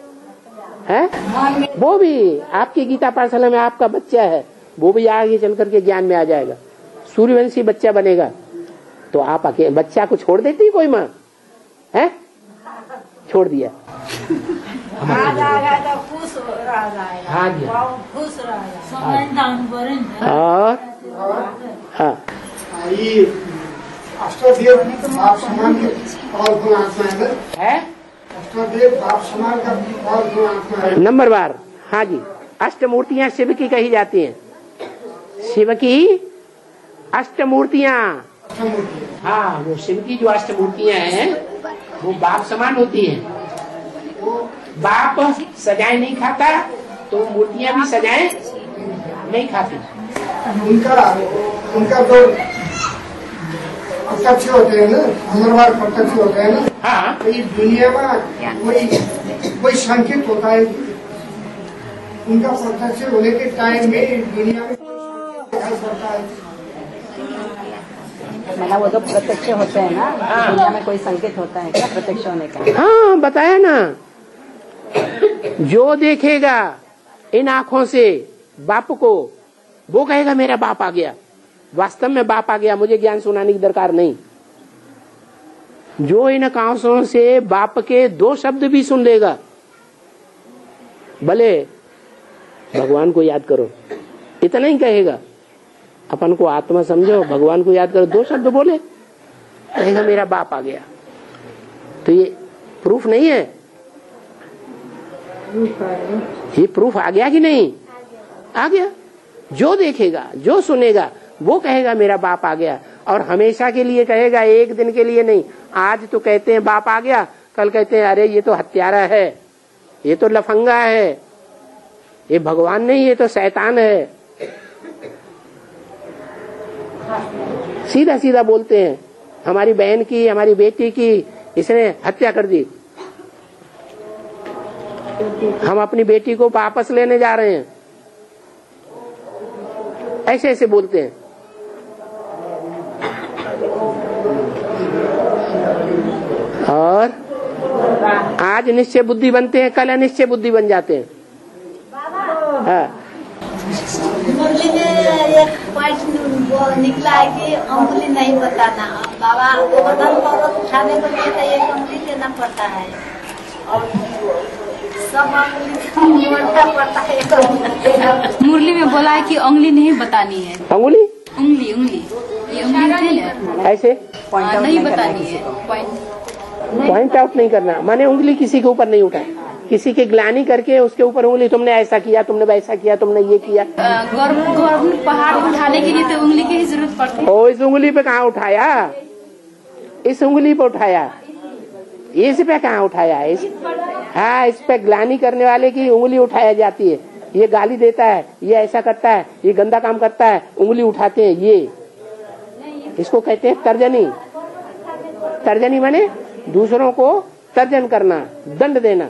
हैं? वो भी आपकी गीता पाठशाला में आपका बच्चा है, वो भी आगे चल करके ज्ञान में आ जाएगा, सूर्यवंशी बच्चा बनेगा। तो आप अकेले बच्चा को छोड़ देती कोई माँ है? छोड़ दिया। आ जाएगा तो खुश रह जाएगा। हाँ जी। खुश रह जाएगा। और हाँ ये अष्टदेव बाप समान के और गुण आत्मा है। अष्टदेव बाप समान का और गुण आत्मा है। नंबर बार। हाँ जी, अष्टमूर्तियां शिव की कही जाती हैं। शिव की अष्टमूर्तियां। हाँ, वो शिव की जो अष्टमूर्तियां हैं वो बाप समान होती हैं। बाप सजाए नहीं खाता तो मूर्तियां भी सजाए नहीं खाती। उनका उनका जो प्रत्यक्ष होते हैं ना, अमरवाद प्रत्यक्ष होते हैं ना। हाँ, तो ये दुनिया में वही वही संकेत होता है। उनका प्रत्यक्ष होने के टाइम में दुनिया में दिखाई पड़ता है। मतलब वो जो प्रत्यक्ष होते हैं ना, दुनिया में कोई संकेत होता है क्या प्रत्यक्ष होने का? हाँ बताया ना, जो देखेगा इन आँखों से बाप को वो कहेगा मेरा बाप आ गया। वास्तव में बाप आ गया, मुझे ज्ञान सुनाने की दरकार नहीं। जो इन कांसों से बाप के दो शब्द भी सुन लेगा, भले भगवान को याद करो इतना ही कहेगा, अपन को आत्मा समझो, भगवान को याद करो, दो शब्द बोले कहेगा मेरा बाप आ गया। तो ये प्रूफ नहीं है? ये प्रूफ आ गया कि नहीं? आ गया। जो देखेगा जो सुनेगा वो कहेगा मेरा बाप आ गया, और हमेशा के लिए कहेगा, एक दिन के लिए नहीं। आज तो कहते हैं बाप आ गया, कल कहते हैं अरे ये तो हत्यारा है, ये तो लफंगा है, ये भगवान नहीं, ये तो शैतान है। सीधा सीधा बोलते हैं, हमारी बहन की हमारी बेटी की इसने हत्या कर दी, हम अपनी बेटी को वापस लेने जा रहे हैं, ऐसे ऐसे बोलते हैं। और आज निश्चय बुद्धि बनते हैं, कल अनिश्चय बुद्धि बन जाते हैं। हाँ। मुरली में एक पॉइंट निकला है कि उंगली नहीं बताना। बाबा गोवर्धन पर्वत उठाने को लिए तो एक उंगली लेना पड़ता है और सब उंगली मोड़ना पड़ता है। मुरली में बोला है कि उंगली नहीं बतानी है। उंगली उंगली उंगली ये उंगली है ऐसे हाँ, नहीं बतानी है। पॉइंट पॉइंट आउट नहीं करना, माने उंगली किसी के ऊपर नहीं उठाए, किसी की ग्लानी करके उसके ऊपर उंगली, तुमने ऐसा किया, तुमने वैसा किया, तुमने ये किया। गवर्नमेंट पहाड़ उठाने के लिए तो उंगली की ही जरूरत पड़ती है। ओ इस उंगली पे कहाँ उठाया? इस उंगली पे उठाया, इस पे कहाँ उठाया? इस हाँ, इस पे ग्लानी करने वाले की उंगली उठाया जाती है। ये गाली देता है, ये ऐसा करता है, ये गंदा काम करता है, उंगली उठाते हैं, ये इसको कहते हैं तर्जनी। तर्जनी माने दूसरों को तर्जन करना, दंड देना।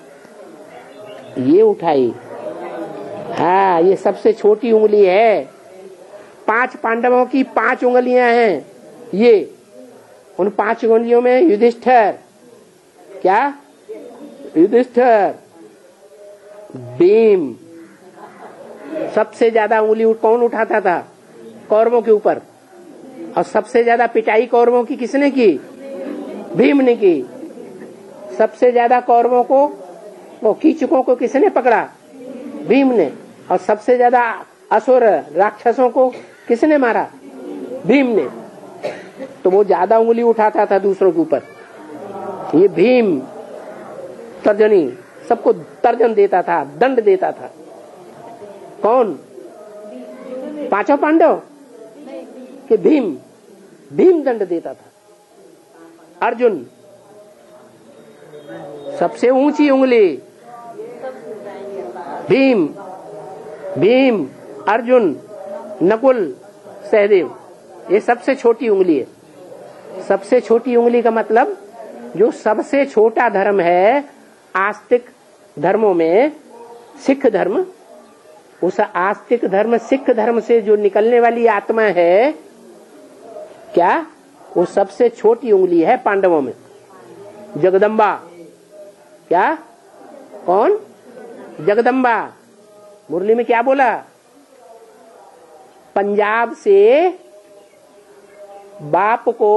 ये उठाई, हाँ, ये सबसे छोटी उंगली है। पांच पांडवों की पांच उंगलियां हैं। ये उन पांच उंगलियों में युधिष्ठिर, क्या युधिष्ठिर, भीम, सबसे ज्यादा उंगली कौन उठाता था? कौरवों के ऊपर। और सबसे ज्यादा पिटाई कौरवों की किसने की? भीम ने की। सबसे ज्यादा कौरवों को, वो कीचकों को किसने पकड़ा? भीम ने। और सबसे ज्यादा असुर राक्षसों को किसने मारा? भीम ने। तो वो ज्यादा उंगली उठाता था दूसरों के ऊपर। ये भीम तर्जनी, सबको तर्जन देता था, दंड देता था। कौन? पांचों पांडव कि भीम? भीम दंड देता था। अर्जुन, सबसे ऊंची उंगली भीम, भीम, अर्जुन, नकुल, सहदेव, ये सबसे छोटी उंगली है। सबसे छोटी उंगली का मतलब जो सबसे छोटा धर्म है आस्तिक धर्मों में, सिख धर्म, उस आस्तिक धर्म सिख धर्म से जो निकलने वाली आत्मा है, क्या वो सबसे छोटी उंगली है पांडवों में। जगदम्बा। क्या? कौन? जगदम्बा। मुरली में क्या बोला? पंजाब से बाप को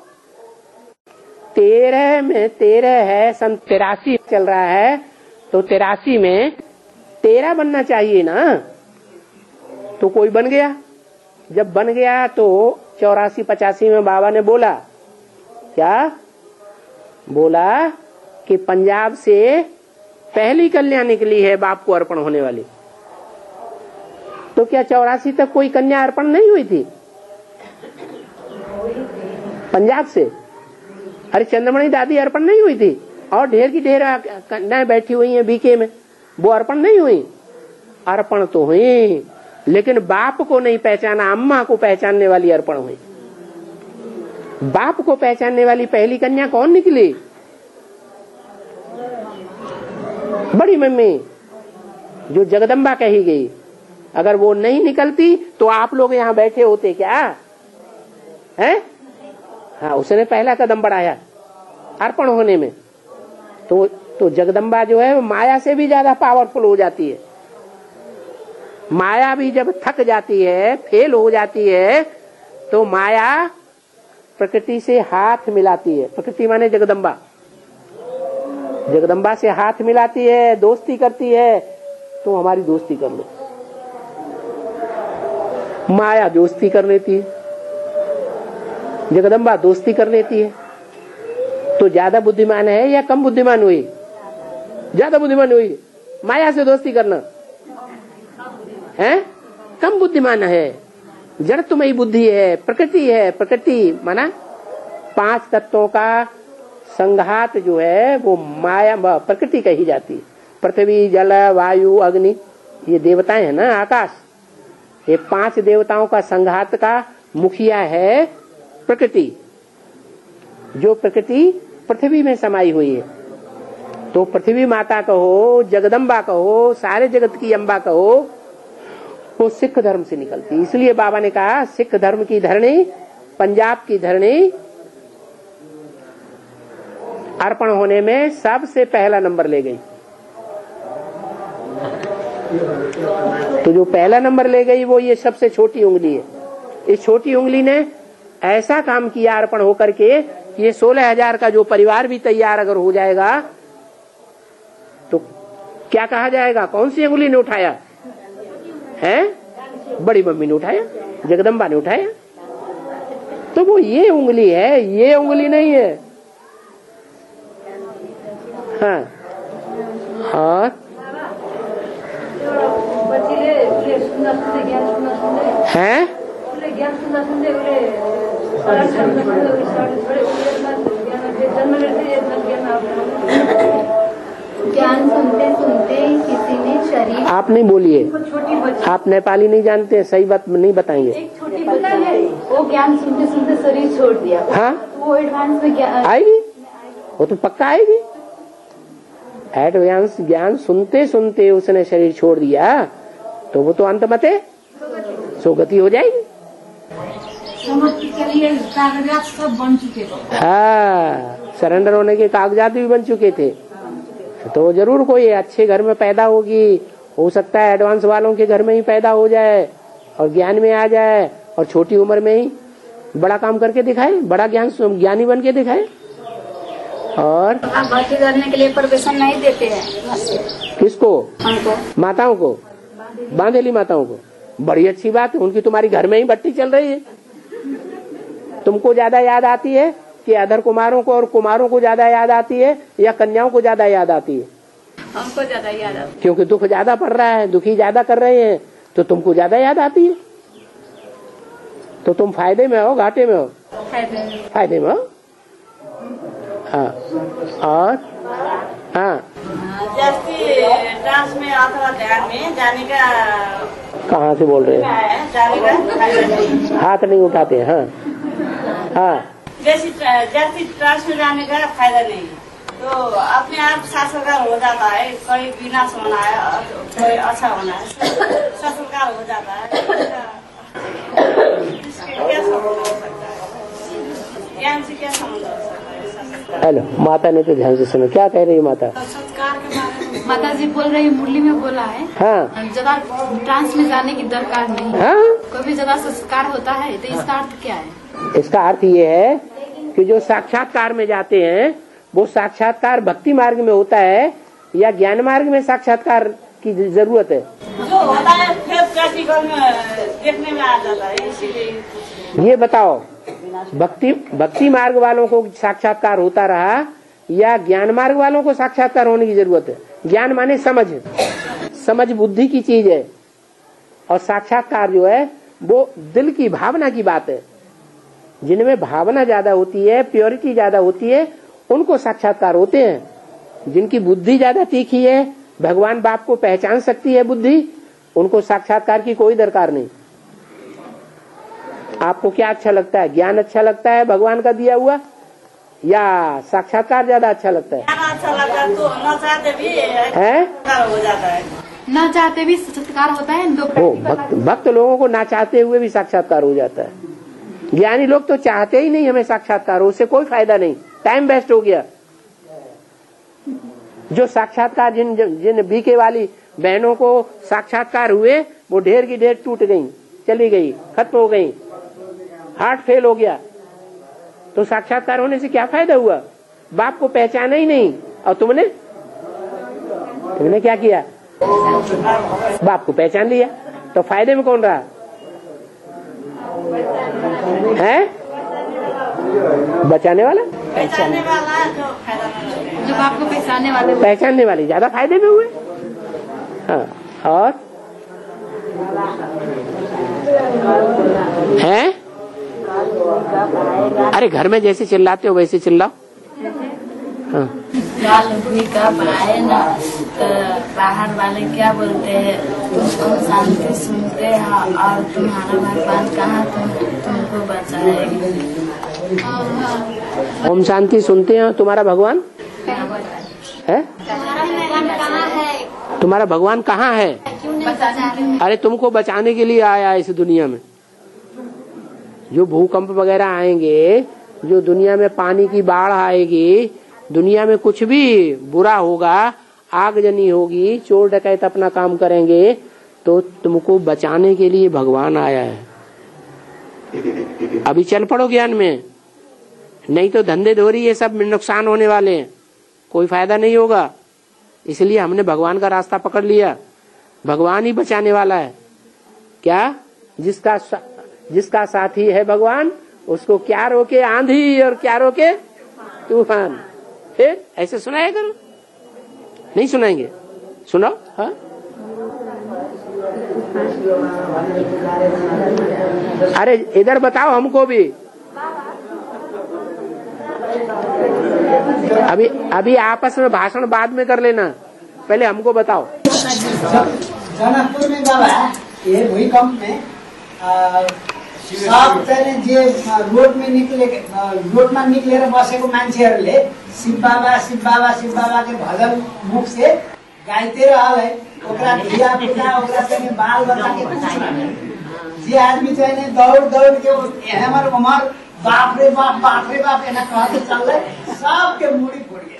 तेरह में तेरह है, सन तिरासी चल रहा है, तो तिरासी में तेरह बनना चाहिए ना, तो कोई बन गया। जब बन गया तो चौरासी पचासी में बाबा ने बोला, क्या बोला? कि पंजाब से पहली कन्या निकली है बाप को अर्पण होने वाली। तो क्या चौरासी तक कोई कन्या अर्पण नहीं हुई थी पंजाब से? अरे चंद्रमणि दादी अर्पण नहीं हुई थी, और ढेर की ढेर कन्याएं बैठी हुई हैं बीके में, वो अर्पण नहीं हुई? अर्पण तो हुई, लेकिन बाप को नहीं पहचाना, अम्मा को पहचानने वाली अर्पण हुई। बाप को पहचानने वाली पहली कन्या कौन निकली? बड़ी मम्मी, जो जगदम्बा कही गई। अगर वो नहीं निकलती तो आप लोग यहाँ बैठे होते क्या? हैं? हाँ, उसने पहला कदम बढ़ाया अर्पण होने में। तो तो जगदम्बा जो है वो माया से भी ज्यादा पावरफुल हो जाती है। माया भी जब थक जाती है, फेल हो जाती है, तो माया प्रकृति से हाथ मिलाती है। प्रकृति माने जगदम्बा। जगदम्बा से हाथ मिलाती है, दोस्ती करती है, तो हमारी दोस्ती कर लो। माया दोस्ती कर लेती है, जगदम्बा दोस्ती कर लेती है। तो ज्यादा बुद्धिमान है या कम बुद्धिमान हुई? ज्यादा बुद्धिमान हुई। माया से दोस्ती करना है, कम बुद्धिमान है। जड़ तुम्हारी बुद्धि है, प्रकृति है। प्रकृति माना पांच तत्वों का संघात जो है वो माया प्रकृति कही जाती है। पृथ्वी, जल, वायु, अग्नि, ये देवताएं है ना, आकाश, ये पांच देवताओं का संघात का मुखिया है प्रकृति, जो प्रकृति पृथ्वी में समाई हुई है। तो पृथ्वी माता कहो, जगदम्बा कहो, सारे जगत की अम्बा कहो, वो सिख धर्म से निकलती। इसलिए बाबा ने कहा सिख धर्म की धरणी, पंजाब की धरणी अर्पण होने में सबसे पहला नंबर ले गई। तो जो पहला नंबर ले गई वो ये सबसे छोटी उंगली है। इस छोटी उंगली ने ऐसा काम किया अर्पण होकर के, ये सोलह हजार का जो परिवार भी तैयार अगर हो जाएगा तो क्या कहा जाएगा? कौन सी उंगली ने उठाया है? बड़ी मम्मी ने उठाया, जगदम्बा ने उठाया। तो वो ये उंगली है, ये उंगली नहीं है। हाँ, और है ज्ञान सुनते सुनते किसी ने शरीर। आप नहीं बोलिए, आप नेपाली नहीं जानते, सही बात नहीं बताएंगे। एक छोटी बच्ची है, वो ज्ञान सुनते सुनते शरीर छोड़ दिया। हाँ, वो एडवांस में ज्ञान आएगी, वो तो पक्का आएगी। एडवांस ज्ञान सुनते सुनते उसने शरीर छोड़ दिया, तो वो तो अंत मते सोगति हो जाएगी। समाप्ति के लिए कागजात सब बन चुके थे। हाँ, सरेंडर होने के कागजात भी बन चुके थे। तो जरूर कोई अच्छे घर में पैदा होगी, हो सकता है एडवांस वालों के घर में ही पैदा हो जाए और ज्ञान में आ जाए, और छोटी उम्र में ही बड़ा काम करके दिखाए, बड़ा ज्ञान ज्ञानी बन के दिखाए। और भर्ती करने के लिए परमिशन नहीं देते हैं। किसको? हमको, माताओं को, बांधेली माताओं को। बड़ी अच्छी बात है, उनकी तुम्हारी घर में ही भट्टी चल रही है। तुमको ज्यादा याद आती है कि अधर कुमारों को और कुमारों को ज्यादा याद आती है, या कन्याओं को ज्यादा याद आती है? हमको ज्यादा याद आता है। क्योंकि दुख ज्यादा पड़ रहा है, दुखी ज्यादा कर रहे हैं, तो तुमको ज्यादा याद आती है। तो तुम फायदे में हो, घाटे में हो? फायदे में हो। हाँ, और हाँ, जैसे डांस में अथवा ध्यान में जाने का कहाँ से बोल रहे हैं? है, जाने का हाथ नहीं उठाते। हाँ हाँ, जैसे जैसे ट्रांस में जाने का फायदा नहीं है, तो अपने आप शास्त्रकार हो जाता है। कोई विनाश होना है, कोई अच्छा होना है, शास्त्रकार हो जाता है। इसके क्या संबंध हो सकता है? ज्ञान से क्या संबंध हो सकता है? हेलो, माता ने तो ध्यान से सुनो, क्या कह रही है माता? संस्कार के बारे में माता जी बोल रही मुरली में बोला है, हाँ ज्यादा ट्रांस में जाने की दरकार नहीं है। हाँ, कोई भी ज्यादा संस्कार होता है तो इसका अर्थ क्या है? इसका अर्थ ये है कि जो साक्षात्कार में जाते हैं वो साक्षात्कार भक्ति मार्ग में होता है या ज्ञान मार्ग में साक्षात्कार की जरूरत है? जो होता है फिर प्रैक्टिकल में देखने में आ जाता है, इसीलिए। ये बताओ, भक्ति भक्ति मार्ग वालों को साक्षात्कार होता रहा या ज्ञान मार्ग वालों को साक्षात्कार होने की जरूरत है? ज्ञान माने समझ, समझ बुद्धि की चीज है, और साक्षात्कार जो है वो दिल की भावना की बात है। जिनमें भावना ज्यादा होती है, प्योरिटी ज्यादा होती है, उनको साक्षात्कार होते हैं। जिनकी बुद्धि ज्यादा तीखी है, भगवान बाप को पहचान सकती है बुद्धि, उनको साक्षात्कार की कोई दरकार नहीं। आपको क्या अच्छा लगता है? ज्ञान अच्छा लगता है भगवान का दिया हुआ, या साक्षात्कार ज्यादा अच्छा लगता है? अच्छा लगता है तो न चाहते भी है, हो जाता है, न चाहते भी साक्षात्कार होता है। दो वो भक्त भक्त लोगों को ना चाहते हुए भी साक्षात्कार हो जाता है। ज्ञानी लोग तो चाहते ही नहीं हमें साक्षात्कार हो, उससे कोई फायदा नहीं, टाइम वेस्ट हो गया। जो साक्षात्कार जिन जिन बीके वाली बहनों को साक्षात्कार हुए, वो ढेर की ढेर टूट गई, चली गई, खत्म हो गई, हार्ट फेल हो गया। तो साक्षात्कार होने से क्या फायदा हुआ? बाप को पहचाना ही नहीं, और तुमने तुमने क्या किया? बाप को पहचान लिया, तो फायदे में कौन रहा है? बचाने वाला, पहचानने वाला जो फायदा में जो बाप को पहचानने वाले पहचानने वाले ज्यादा फायदे में हुए। हाँ, और हैं? अरे घर में जैसे चिल्लाते हो वैसे चिल्लाओ। हाँ, कब आए ना तो बाहर वाले क्या बोलते हैं, तुम शांति सुनते हैं और तुम्हारा भगवान कहाँ तुम तुमको बचाएगी। ओम शांति सुनते हैं, तुम्हारा भगवान है? कहाँ है? तुम्हारा भगवान कहाँ है? अरे तुमको बचाने के लिए आया है इस दुनिया में। जो भूकंप वगैरह आएंगे, जो दुनिया में पानी की बाढ़ आएगी, दुनिया में कुछ भी बुरा होगा, आगजनी होगी, चोर डकैत अपना काम करेंगे, तो तुमको बचाने के लिए भगवान आया है। अभी चल पड़ो ज्ञान में, नहीं तो धंधे धोरी ये सब नुकसान होने वाले हैं, कोई फायदा नहीं होगा। इसलिए हमने भगवान का रास्ता पकड़ लिया। भगवान ही बचाने वाला है। क्या? जिसका जिसका साथी है भगवान, उसको क्या रोके आंधी और क्या रोके तूफान। फिर ऐसे सुनाया करो, नहीं सुनाएंगे? सुनाओ। हाँ, अरे इधर बताओ हमको भी। अभी अभी आपस में भाषण बाद में कर लेना, पहले हमको बताओ। जनकपुर में बाबा ये भूकंप में सब चाहिँ जे रोड में निकले रोड में निकलेर बसेको मान्छेहरूले शिव बाबा शिव बाबा शिव बाबा के भजन मुख से गाइते रहल ओकरा धिया पुता ओकरा चाहिँ बाल बच्चा के कुछ नहीं। जे आदमी चाहिँ दौड़ दौड़ के हमर उमर बाप रे बाप बाप रे बाप एना कहते चल रहे, सबके मुड़ी फोड़ गए।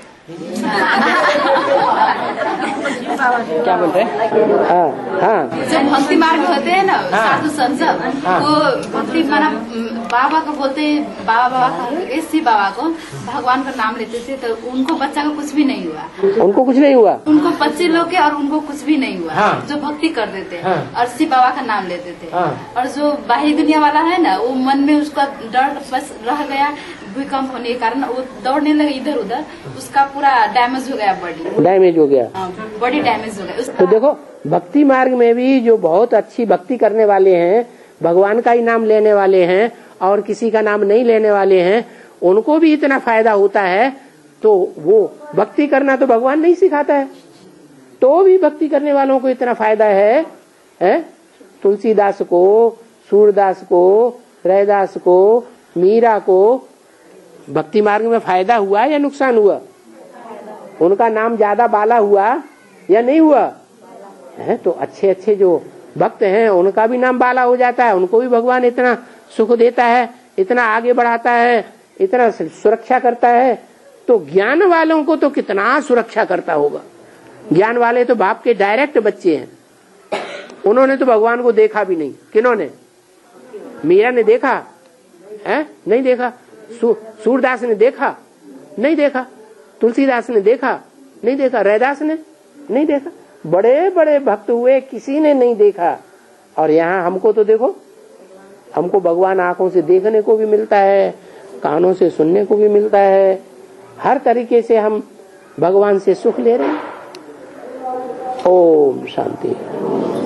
क्या बोल रहे हैं? हाँ हाँ, जो भक्ति मार्ग होते हैं ना, साधु संत, हाँ। वो भक्ति माना बाबा को बोलते हैं, बाबा बाबा इसी बाबा को भगवान का नाम लेते थे, तो उनको बच्चा को कुछ भी नहीं हुआ। उनको कुछ नहीं हुआ? उनको बच्चे लोग के और उनको कुछ भी नहीं हुआ। हाँ। जो भक्ति कर देते हाँ। और शिव बाबा का नाम लेते थे। हाँ। और जो बाहरी दुनिया वाला है ना, वो मन में उसका डर बस रह गया, भूकंप होने के कारण वो दौड़ने लगे इधर उधर, उसका पूरा डैमेज हो गया, बॉडी डैमेज हो गया, बॉडी डैमेज हो गया। तो देखो भक्ति मार्ग में भी जो बहुत अच्छी भक्ति करने वाले हैं, भगवान का ही नाम लेने वाले हैं और किसी का नाम नहीं लेने वाले हैं, उनको भी इतना फायदा होता है। तो वो भक्ति करना तो भगवान नहीं सिखाता है, तो भी भक्ति करने वालों को इतना फायदा है, है? तुलसीदास को, सूरदास को, रैदास को, मीरा को भक्ति मार्ग में फायदा हुआ या नुकसान हुआ? उनका नाम ज्यादा बाला हुआ या नहीं हुआ है? तो अच्छे अच्छे जो भक्त हैं उनका भी नाम बाला हो जाता है, उनको भी भगवान इतना सुख देता है, इतना आगे बढ़ाता है, इतना सुरक्षा करता है। तो ज्ञान वालों को तो कितना सुरक्षा करता होगा। ज्ञान वाले तो बाप के डायरेक्ट बच्चे हैं, उन्होंने तो भगवान को देखा भी नहीं। किन्होंने? मीरा ने देखा है? नहीं देखा। सू, सूरदास ने देखा? नहीं देखा। तुलसीदास ने देखा? नहीं देखा। रैदास ने नहीं देखा। बड़े बड़े भक्त हुए, किसी ने नहीं देखा। और यहाँ हमको तो देखो, हमको भगवान आंखों से देखने को भी मिलता है, कानों से सुनने को भी मिलता है, हर तरीके से हम भगवान से सुख ले रहे हैं। ओम शांति।